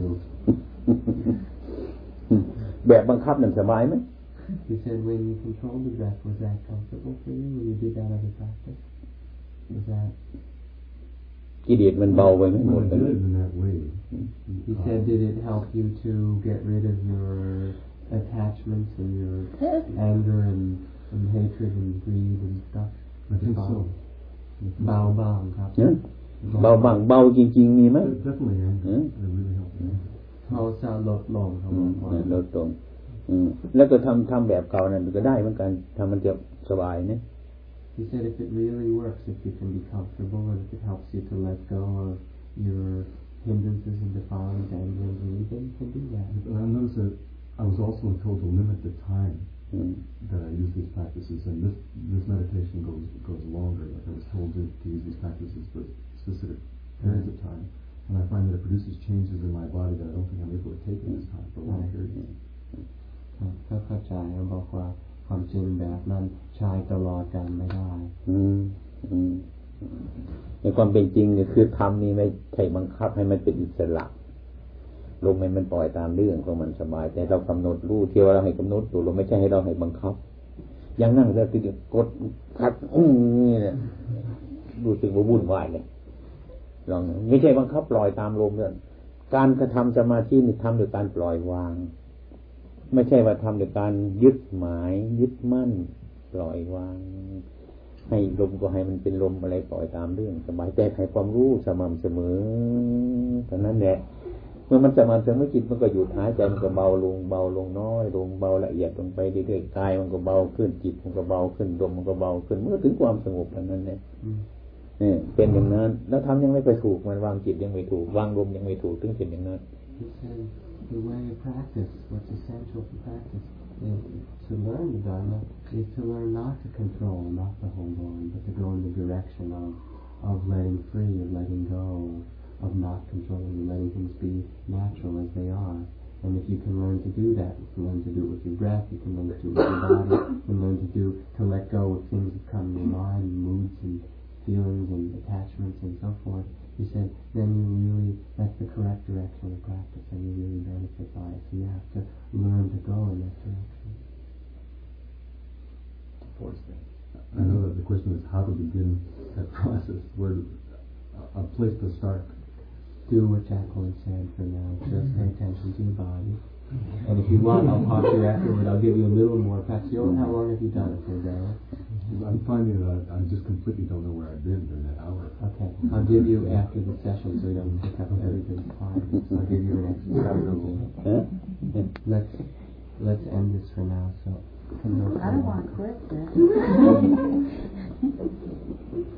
แบบบังคับนั่นสบายไหม He said when you controlled the breath, was that comfortable for you when you did that as a practice? Was that? กิเลสมันเบาไปไม่หมดเลย He said, did it help you to get rid of your attachments and your anger and, and hatred and greed and stuff? I think so. เบาบ้างครับเบาบ้างเบาจริงๆมีไหม Definitely, it really helped me. เขาจะลดลงครับลดลงแล้วก็ทำทำแบบเก่านั่นก็ได้เหมือนกันทำมันจะสบายนะ He said if it really works, if you can be comfortable and if it helps you to let go of your hindrances and defilements, anger and greed, then you can do that. I noticed that I was also told to limit the time mm. that I use these practices, and this this meditation goes goes longer. Like I was told to, to use these practices for specific periods mm. of time, and I find that it produces changes in my body that I don't think I'm able to take in this time for long periods. ถ้าเข้าใจเขาบอกว่าความจริงแบบนั้นใช้ตลอดกันไม่ได้ในความเป็นจริงเนี่ยคือทำนี่ไม่ใช่บังคับให้มันเป็นอิสระลมให้มันปล่อยตามเรื่องของมันสบายแต่เรากำหนดรู้ที่ว่าเราให้กำหนดตัวเราไม่ใช่ให้เราให้บังคับยังนั่งแล้วติดกดคัดอื้อนี่เนี่ยรู้สึกว่าวุ่นวายเลยลองไม่ใช่บังคับปล่อยตามลมเนี่ยการกระทำสมาธินี่ทำโดยการปล่อยวางไม่ใช่ว่าทำโดยการยึดหมายยึดมั่นปล่อยวางให้ลมก็ให้มันเป็นลมอะไรปล่อยตามเรื่องสบายแต่ให้ความรู้สม่ำเสมอเท่านั้นแหละเมื่อมันสมาธิไม่จิตมันก็หยุดหายใจมันก็เบาลงเบาลงน้อยลงเบาละเอียดลงไปเรื่อยๆกายมันก็เบาขึ้นจิตมันก็เบาขึ้นลมมันก็เบาขึ้นเมื่อถึงความสงบแบบนั้นเนี่ยนี่เป็นอย่างนั้นแล้วทำยังไม่ไปถูกมันวางจิตยังไม่ถูกวางลมยังไม่ถูกถึงเป็นอย่างนั้น The way of practice, what's essential for practice, is to learn the Dharma, is to learn not to control, not to hold on, but to go in the direction of, of letting free, of letting go, of not controlling, letting things be natural as they are. And if you can learn to do that, you can learn to do it with your breath, you can learn to do it with your body, you can learn to do, to let go of things that come in your mind, moods and feelings and attachments and so forth. He said, then you really, that's the correct direction of practice, and you really benefit by it. So you have to learn to go in that direction. I know that the question is how to begin that process, where a place to start. Do what Jacqueline said for now. Just pay attention to your body. And if you want, I'll talk to you afterward. I'll give you a little more practice. How long have you done it for, Darryl? I'm finding that I just completely don't know where I've been during that hour. Okay. I'll give you after the session so you don't pick up everybody's time. So I'll give you an extra huh? Let's let's end this for now. So I don't want to quit that.